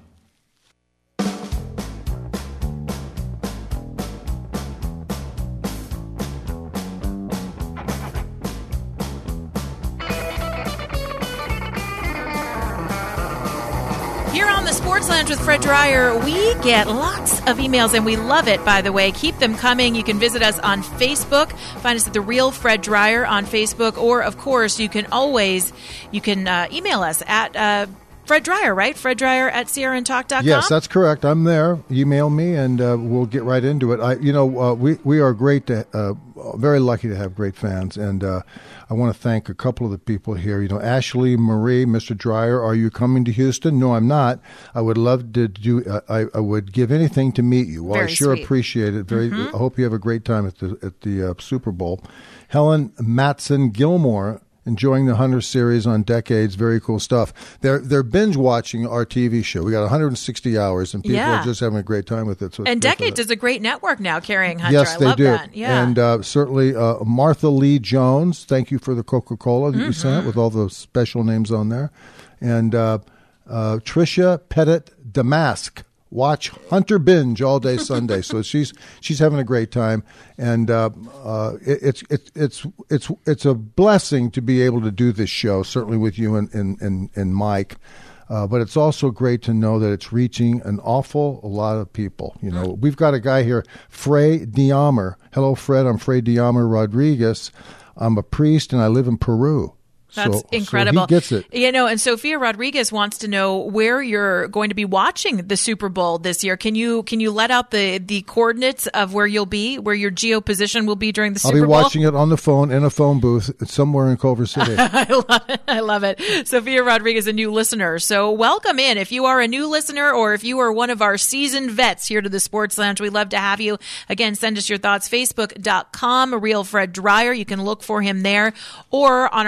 Speaker 2: Here on the Sports Lounge with Fred Dryer, we get lots of emails, and we love it, by the way. Keep them coming. You can visit us on Facebook. Find us at The Real Fred Dryer on Facebook. Or, of course, you can always you can uh, email us at uh, Fred Dryer, right? Fred Dryer at C R N talk dot com.
Speaker 3: Yes, that's correct. I'm there. Email me, and uh, we'll get right into it. I, you know, uh, we we are great to, uh, very lucky to have great fans, and uh, I want to thank a couple of the people here. You know, Ashley Marie, Mister Dryer, are you coming to Houston? No, I'm not. I would love to do. Uh, I, I would give anything to meet you. Well,
Speaker 2: Very
Speaker 3: I sure
Speaker 2: sweet.
Speaker 3: appreciate it. Very.
Speaker 2: Mhm.
Speaker 3: I hope you have a great time at the at the uh, Super Bowl. Helen Matson Gilmore. Enjoying the Hunter series on Decades. Very cool stuff. They're they're binge watching our T V show. We got one hundred sixty hours, and people
Speaker 2: Yeah.
Speaker 3: are just having a great time with it. So it's
Speaker 2: And
Speaker 3: good for
Speaker 2: Decades
Speaker 3: them.
Speaker 2: is a great network now carrying Hunter.
Speaker 3: Yes,
Speaker 2: I
Speaker 3: they
Speaker 2: love
Speaker 3: do.
Speaker 2: that. Yeah.
Speaker 3: And uh, certainly uh, Martha Lee Jones. Thank you for the Coca-Cola that you sent with all the special names on there. And uh, uh, Tricia Pettit Damask. Watch Hunter binge all day Sunday. So she's she's having a great time, and uh, uh, it, it's it's it's it's it's a blessing to be able to do this show. Certainly with you and and and, and Mike, uh, but it's also great to know that it's reaching an awful lot of people. You know, we've got a guy here, Frey Diamer. Hello, Fred. I'm Frey Diamer Rodriguez. I'm a priest and I live in Peru.
Speaker 2: That's
Speaker 3: so,
Speaker 2: incredible.
Speaker 3: So he gets it.
Speaker 2: You know, and Sophia Rodriguez wants to know where you're going to be watching the Super Bowl this year. Can you can you let out the, the coordinates of where you'll be, where your geo position will be during the
Speaker 3: I'll
Speaker 2: Super
Speaker 3: be
Speaker 2: Bowl?
Speaker 3: watching it on the phone in a phone booth somewhere in Culver City.
Speaker 2: I love it. I love it. Sophia Rodriguez, a new listener. So welcome in. If you are a new listener or if you are one of our seasoned vets here to the Sports Lounge, we'd love to have you. Again, send us your thoughts. Facebook dot com, Real Fred Dryer. You can look for him there or on our website,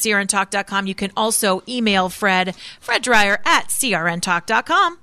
Speaker 2: C R N talk dot com. You can also email Fred, Fred Dryer at C R N talk dot com.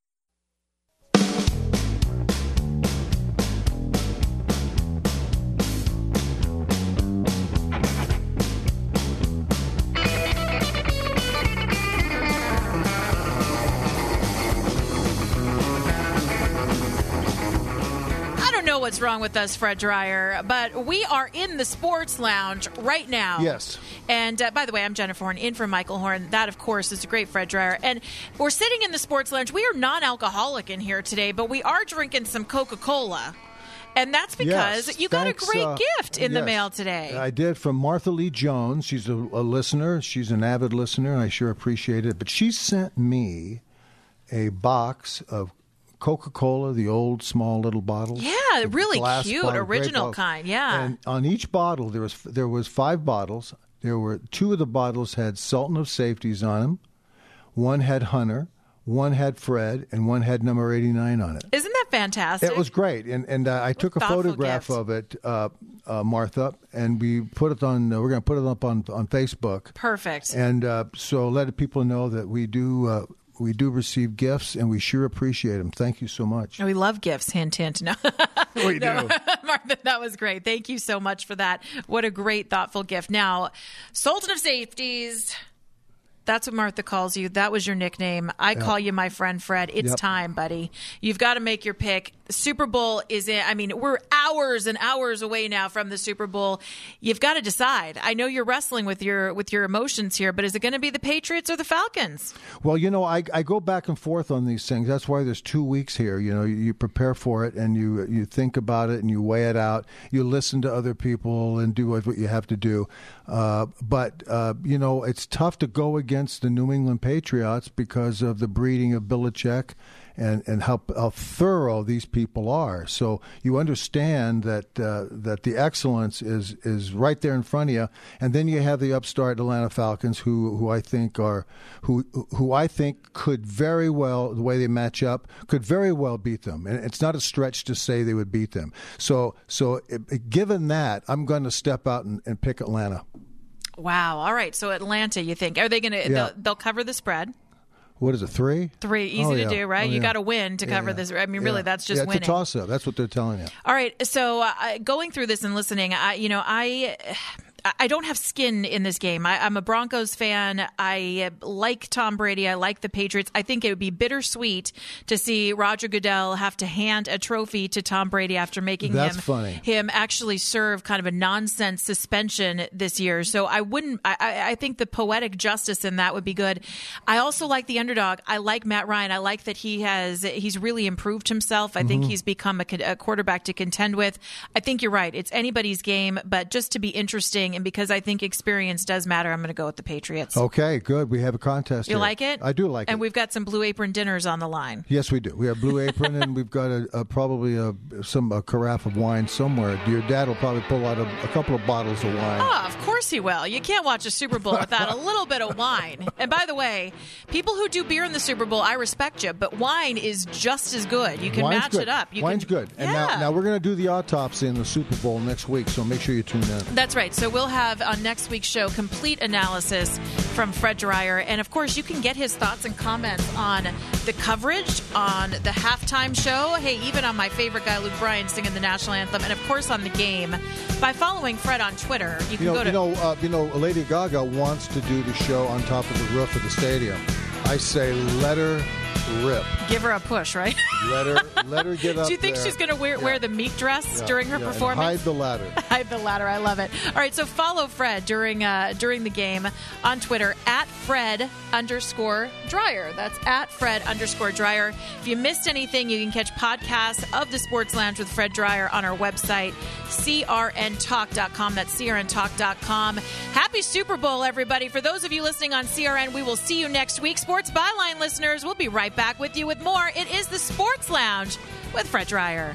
Speaker 2: What's wrong with us, Fred Dryer, but we are in the Sports Lounge right now.
Speaker 3: Yes.
Speaker 2: And uh, by the way, I'm Jennifer Horn, in for Michael Horn. That, of course, is a great Fred Dryer. And we're sitting in the Sports Lounge. We are non-alcoholic in here today, but we are drinking some Coca-Cola. And that's because
Speaker 3: yes,
Speaker 2: you got
Speaker 3: thanks,
Speaker 2: a great
Speaker 3: uh,
Speaker 2: gift in
Speaker 3: yes,
Speaker 2: the mail today.
Speaker 3: I did, from Martha Lee Jones. She's a, a listener. She's an avid listener, and I sure appreciate it. But she sent me a box of Coca-Cola, the old small little bottles.
Speaker 2: Yeah, really cute,
Speaker 3: bottle,
Speaker 2: original kind. Yeah.
Speaker 3: And on each bottle, there was there was five bottles. There were two of the bottles had Sultan of Safeties on them. One had Hunter. One had Fred, and one had number eighty-nine on it.
Speaker 2: Isn't that fantastic?
Speaker 3: It was great, and and uh, I took a
Speaker 2: Thoughtful
Speaker 3: photograph
Speaker 2: gift.
Speaker 3: of it, uh, uh, Martha, and we put it on. Uh, we're going to put it up on on Facebook.
Speaker 2: Perfect.
Speaker 3: And uh, so let people know that we do. Uh, We do receive gifts, and we sure appreciate them. Thank you so much.
Speaker 2: We love gifts, hint, hint. No.
Speaker 3: We do.
Speaker 2: No. Martha, that was great. Thank you so much for that. What a great, thoughtful gift. Now, Sultan of Safeties, that's what Martha calls you. That was your nickname. I
Speaker 3: Yep.
Speaker 2: call you my friend Fred. It's
Speaker 3: Yep.
Speaker 2: time, buddy. You've got to make your pick. The Super Bowl is in. I mean, we're hours and hours away now from the Super Bowl. You've got to decide. I know you're wrestling with your with your emotions here, but is it going to be the Patriots or the Falcons?
Speaker 3: Well, you know, I, I go back and forth on these things. That's why there's two weeks here. You know, you, you prepare for it, and you you think about it, and you weigh it out. You listen to other people and do what you have to do. Uh, but, uh, you know, it's tough to go against the New England Patriots because of the breeding of Belichick and, and how, how thorough these people are. So you understand that uh, that the excellence is is right there in front of you. And then you have the upstart Atlanta Falcons, who who I think are who who I think could very well, the way they match up, could very well beat them. And it's not a stretch to say they would beat them. So so it, given that, I'm going to step out and, and pick Atlanta.
Speaker 2: Wow. All right. So Atlanta, you think. Are they going to,
Speaker 3: Yeah.
Speaker 2: they'll, they'll cover the spread?
Speaker 3: What is it, three?
Speaker 2: Three. Easy
Speaker 3: Oh,
Speaker 2: to
Speaker 3: yeah.
Speaker 2: do, right?
Speaker 3: Oh,
Speaker 2: You
Speaker 3: yeah.
Speaker 2: got to win to
Speaker 3: Yeah,
Speaker 2: cover
Speaker 3: yeah.
Speaker 2: this. I mean, really,
Speaker 3: Yeah.
Speaker 2: that's just
Speaker 3: yeah, it's
Speaker 2: winning.
Speaker 3: a toss-up. That's what they're telling you.
Speaker 2: All right. So uh, going through this and listening, I, you know, I. I don't have skin in this game. I, I'm a Broncos fan. I like Tom Brady. I like the Patriots. I think it would be bittersweet to see Roger Goodell have to hand a trophy to Tom Brady after making
Speaker 3: That's
Speaker 2: him
Speaker 3: funny.
Speaker 2: him actually serve kind of a nonsense suspension this year. So I wouldn't. I, I, I think the poetic justice in that would be good. I also like the underdog. I like Matt Ryan. I like that he has he's really improved himself. I think
Speaker 3: Mhm.
Speaker 2: he's become a, a quarterback to contend with. I think you're right. It's anybody's game, but just to be interesting. And because I think experience does matter, I'm going to go with the Patriots.
Speaker 3: Okay, good. We have a contest
Speaker 2: You
Speaker 3: here.
Speaker 2: like it?
Speaker 3: I do like
Speaker 2: And
Speaker 3: it.
Speaker 2: we've got some Blue Apron dinners on the line.
Speaker 3: Yes, we do. We have Blue Apron, and we've got a, a probably a some a carafe of wine somewhere. Your dad will probably pull out a, a couple of bottles of wine.
Speaker 2: Oh, of course he will. You can't watch a Super Bowl without a little bit of wine. And by the way, people who do beer in the Super Bowl, I respect you, but wine is just as good. You can
Speaker 3: Wine's
Speaker 2: match
Speaker 3: good.
Speaker 2: it up. You
Speaker 3: Wine's
Speaker 2: can,
Speaker 3: good. And
Speaker 2: yeah.
Speaker 3: now, now we're going to do the autopsy in the Super Bowl next week, so make sure you tune in.
Speaker 2: That's right. So we'll have on next week's show complete analysis from Fred Dryer. And of course, you can get his thoughts and comments on the coverage, on the halftime show. Hey, even on my favorite guy, Luke Bryan, singing the national anthem. And of course, on the game by following Fred on Twitter. You can
Speaker 3: You know,
Speaker 2: go to.
Speaker 3: you know, uh, you know, Lady Gaga wants to do the show on top of the roof of the stadium. I say, let her rip.
Speaker 2: Give her a push, right?
Speaker 3: Let her, let her get up
Speaker 2: Do you think
Speaker 3: there.
Speaker 2: she's going to wear,
Speaker 3: Yeah.
Speaker 2: wear the meat dress
Speaker 3: Yeah,
Speaker 2: during her
Speaker 3: yeah, and
Speaker 2: performance?
Speaker 3: hide the ladder.
Speaker 2: Hide the ladder. I love it. All right, so follow Fred during uh, during the game on Twitter at Fred underscore Dryer. That's at Fred underscore Dryer. If you missed anything, you can catch podcasts of the Sports Lounge with Fred Dryer on our website, C R N talk dot com. That's C R N talk dot com. Happy Super Bowl, everybody. For those of you listening on C R N, we will see you next week. Sports Byline listeners, we'll be right back with you with more. It is the Sports Lounge with Fred Dryer.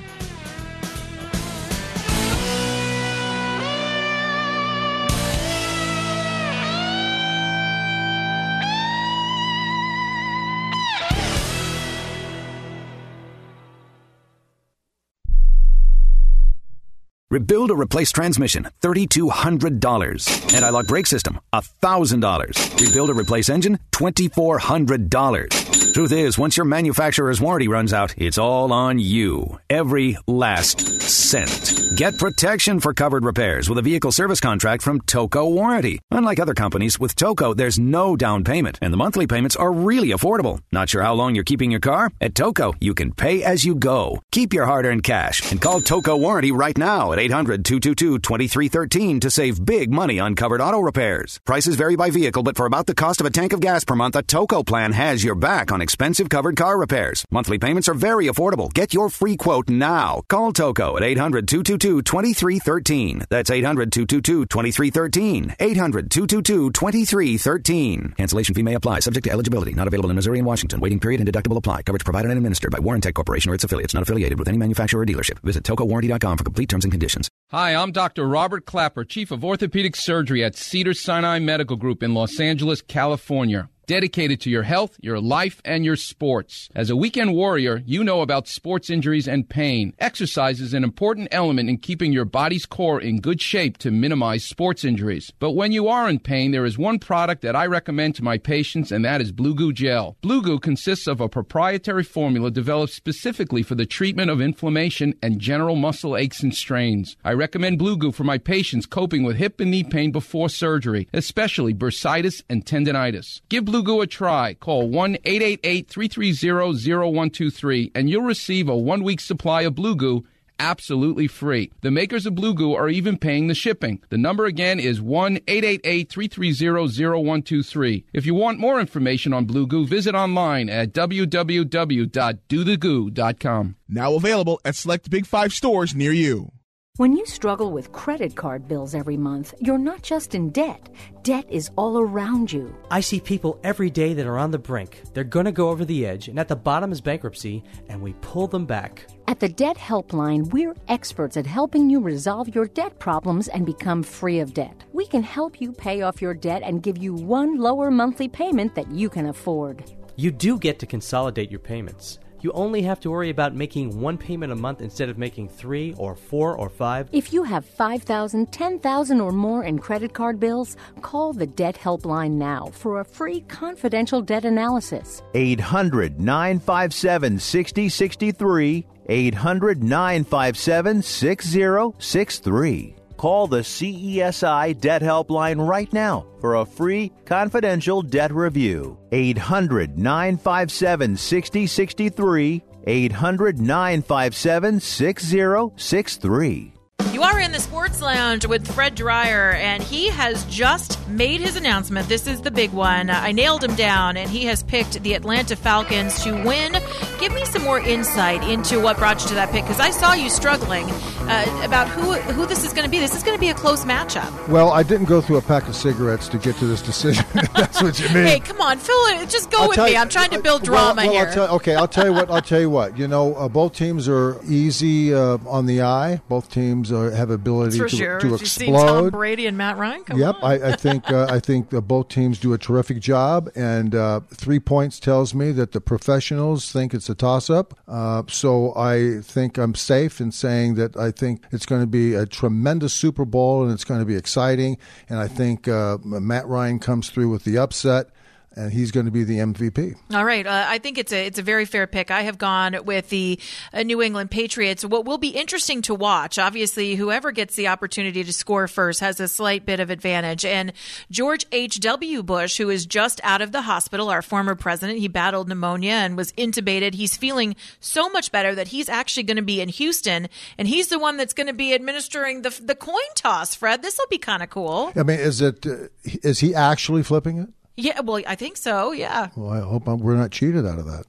Speaker 15: Rebuild or replace transmission, three thousand two hundred dollars. Anti-lock brake system, one thousand dollars. Rebuild or replace engine, two thousand four hundred dollars. Truth is, once your manufacturer's warranty runs out, it's all on you. Every last cent. Get protection for covered repairs with a vehicle service contract from Toco Warranty. Unlike other companies, with Toco, there's no down payment, and the monthly payments are really affordable. Not sure how long you're keeping your car? At Toco, you can pay as you go. Keep your hard-earned cash and call Toco Warranty right now at eight hundred, two two two, two three one three to save big money on covered auto repairs. Prices vary by vehicle, but for about the cost of a tank of gas per month, a Toco plan has your back on expensive covered car repairs. Monthly payments are very affordable. Get your free quote now. Call Toco at eight hundred, two two two, two three one three. That's eight hundred, two two two, two three one three. eight hundred, two two two, two three one three. Cancellation fee may apply. Subject to eligibility. Not available in Missouri and Washington. Waiting period and deductible apply. Coverage provided and administered by Warrantech Corporation or its affiliates. Not affiliated with any manufacturer or dealership. Visit toco warranty dot com for complete terms and conditions.
Speaker 16: Hi, I'm Doctor Robert Clapper, Chief of Orthopedic Surgery at Cedars-Sinai Medical Group in Los Angeles, California. Dedicated to your health, your life, and your sports. As a weekend warrior, you know about sports injuries and pain. Exercise is an important element in keeping your body's core in good shape to minimize sports injuries. But when you are in pain, there is one product that I recommend to my patients, and that is Blue Goo Gel. Blue Goo consists of a proprietary formula developed specifically for the treatment of inflammation and general muscle aches and strains. I recommend Blue Goo for my patients coping with hip and knee pain before surgery, especially bursitis and tendinitis. Give Blue Goo a try. Call one eight eight eight, three three zero, zero one two three and you'll receive a one-week supply of Blue Goo absolutely free. The makers of Blue Goo are even paying the shipping. The number again is one eight eight eight, three three zero, zero one two three. If you want more information on Blue Goo, visit online at w w w dot do the goo dot com.
Speaker 17: Now available at select Big Five stores near you.
Speaker 18: When you struggle with credit card bills every month, you're not just in debt. Debt is all around you.
Speaker 19: I see people every day that are on the brink. They're going to go over the edge, and at the bottom is bankruptcy, and we pull them back.
Speaker 18: At the Debt Helpline, we're experts at helping you resolve your debt problems and become free of debt. We can help you pay off your debt and give you one lower monthly payment that you can afford.
Speaker 19: You do get to consolidate your payments. You only have to worry about making one payment a month instead of making three or four or five.
Speaker 18: If you have five thousand dollars, ten thousand dollars or more in credit card bills, call the Debt Helpline now for a free confidential debt analysis.
Speaker 11: eight hundred, nine five seven, six zero six three. eight hundred, nine five seven, six zero six three. Call the C E S I Debt Helpline right now for a free confidential debt review. eight hundred, nine five seven, six zero six three. eight hundred, nine five seven, six zero six three.
Speaker 2: You are in the Sports Lounge with Fred Dreyer, and he has just made his announcement. This is the big one. I nailed him down, and he has picked the Atlanta Falcons to win. Give me some more insight into what brought you to that pick, because I saw you struggling uh, about who who this is going to be. This is going to be a close matchup.
Speaker 3: Well, I didn't go through a pack of cigarettes to get to this decision. That's what you mean.
Speaker 2: Hey, come on, Phil, just go
Speaker 3: I'll
Speaker 2: with me.
Speaker 3: You,
Speaker 2: I'm trying to build
Speaker 3: well,
Speaker 2: drama
Speaker 3: well,
Speaker 2: here.
Speaker 3: I'll tell, okay, I'll tell you what. I'll tell you what. You know, uh, both teams are easy uh, on the eye. Both teams are, have ability
Speaker 2: For
Speaker 3: to,
Speaker 2: sure.
Speaker 3: to
Speaker 2: Did
Speaker 3: explode.
Speaker 2: you see Tom Brady and Matt Ryan? Come
Speaker 3: yep,
Speaker 2: on.
Speaker 3: I, I think uh, I think uh, both teams do a terrific job, and uh, three points tells me that the professionals think it's a toss-up. Uh, so I think I'm safe in saying that I think it's going to be a tremendous Super Bowl, and it's going to be exciting. And I think uh, Matt Ryan comes through with the upset, and he's going to be the M V P.
Speaker 2: All right. Uh, I think it's a it's a very fair pick. I have gone with the uh, New England Patriots. What will be interesting to watch, obviously, whoever gets the opportunity to score first has a slight bit of advantage. And George H W. Bush, who is just out of the hospital, our former president, he battled pneumonia and was intubated. He's feeling so much better that he's actually going to be in Houston, and he's the one that's going to be administering the the coin toss, Fred. This will be kind of cool.
Speaker 3: I mean, is it uh, is he actually flipping it?
Speaker 2: Yeah, well, I think so, yeah.
Speaker 3: Well, I hope I'm, we're not cheated out of that.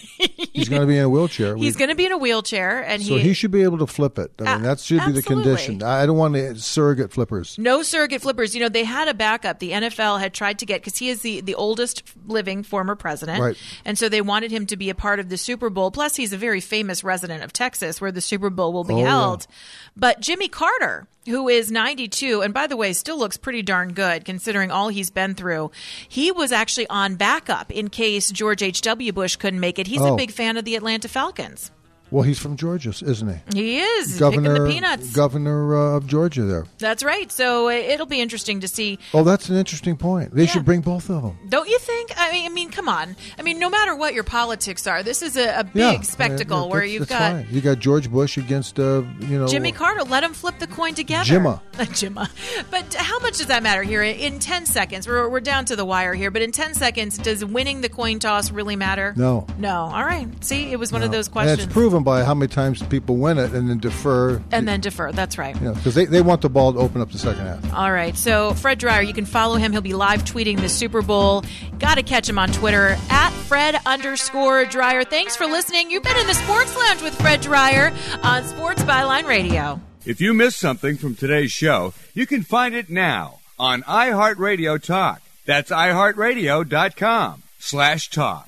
Speaker 3: He's going to be in a wheelchair.
Speaker 2: He's going to be in a wheelchair. and
Speaker 3: So
Speaker 2: he,
Speaker 3: he should be able to flip it. I mean,
Speaker 2: Uh,
Speaker 3: that should be the
Speaker 2: absolutely.
Speaker 3: condition. I don't want the surrogate flippers.
Speaker 2: No surrogate flippers. You know, they had a backup. The N F L had tried to get, because he is the, the oldest living former president.
Speaker 3: Right.
Speaker 2: And so they wanted him to be a part of the Super Bowl. Plus, he's a very famous resident of Texas, where the Super Bowl will be
Speaker 3: Oh,
Speaker 2: held.
Speaker 3: yeah.
Speaker 2: But Jimmy Carter, who is ninety-two, and by the way, still looks pretty darn good considering all he's been through, he was actually on backup in case George H W. Bush couldn't make it. He's
Speaker 3: Oh.
Speaker 2: a big fan of the Atlanta Falcons.
Speaker 3: Well, he's from Georgia, isn't he?
Speaker 2: He is.
Speaker 3: Governor,
Speaker 2: picking the peanuts.
Speaker 3: Governor uh, of Georgia there.
Speaker 2: That's right. So uh, it'll be interesting to see.
Speaker 3: Oh, that's an interesting point. They
Speaker 2: Yeah.
Speaker 3: should bring both of them.
Speaker 2: Don't you think? I mean, I mean, come on. I mean, no matter what your politics are, this is a, a big
Speaker 3: Yeah,
Speaker 2: spectacle
Speaker 3: yeah,
Speaker 2: where
Speaker 3: that's-
Speaker 2: you've
Speaker 3: that's
Speaker 2: got
Speaker 3: fine. You got George Bush against, uh, you know,
Speaker 2: Jimmy Carter. Let him flip the coin together.
Speaker 3: Jimma.
Speaker 2: Jimma. But how much does that matter here? In ten seconds, we're, we're down to the wire here, but in ten seconds, does winning the coin toss really matter?
Speaker 3: No.
Speaker 2: No. All right. See, it was one of those
Speaker 3: And
Speaker 2: questions.
Speaker 3: it's proven by how many times people win it and then defer.
Speaker 2: And then defer. That's right.
Speaker 3: You know, because they, they want the ball to open up the second half.
Speaker 2: All right. So, Fred Dreyer, you can follow him. He'll be live tweeting the Super Bowl. Got to catch him on Twitter at Fred underscore Dreyer. Thanks for listening. You've been in the Sports Lounge with Fred Dreyer on Sports Byline Radio.
Speaker 20: If you missed something from today's show, you can find it now on iHeartRadio Talk. That's iHeartRadio.com slash talk.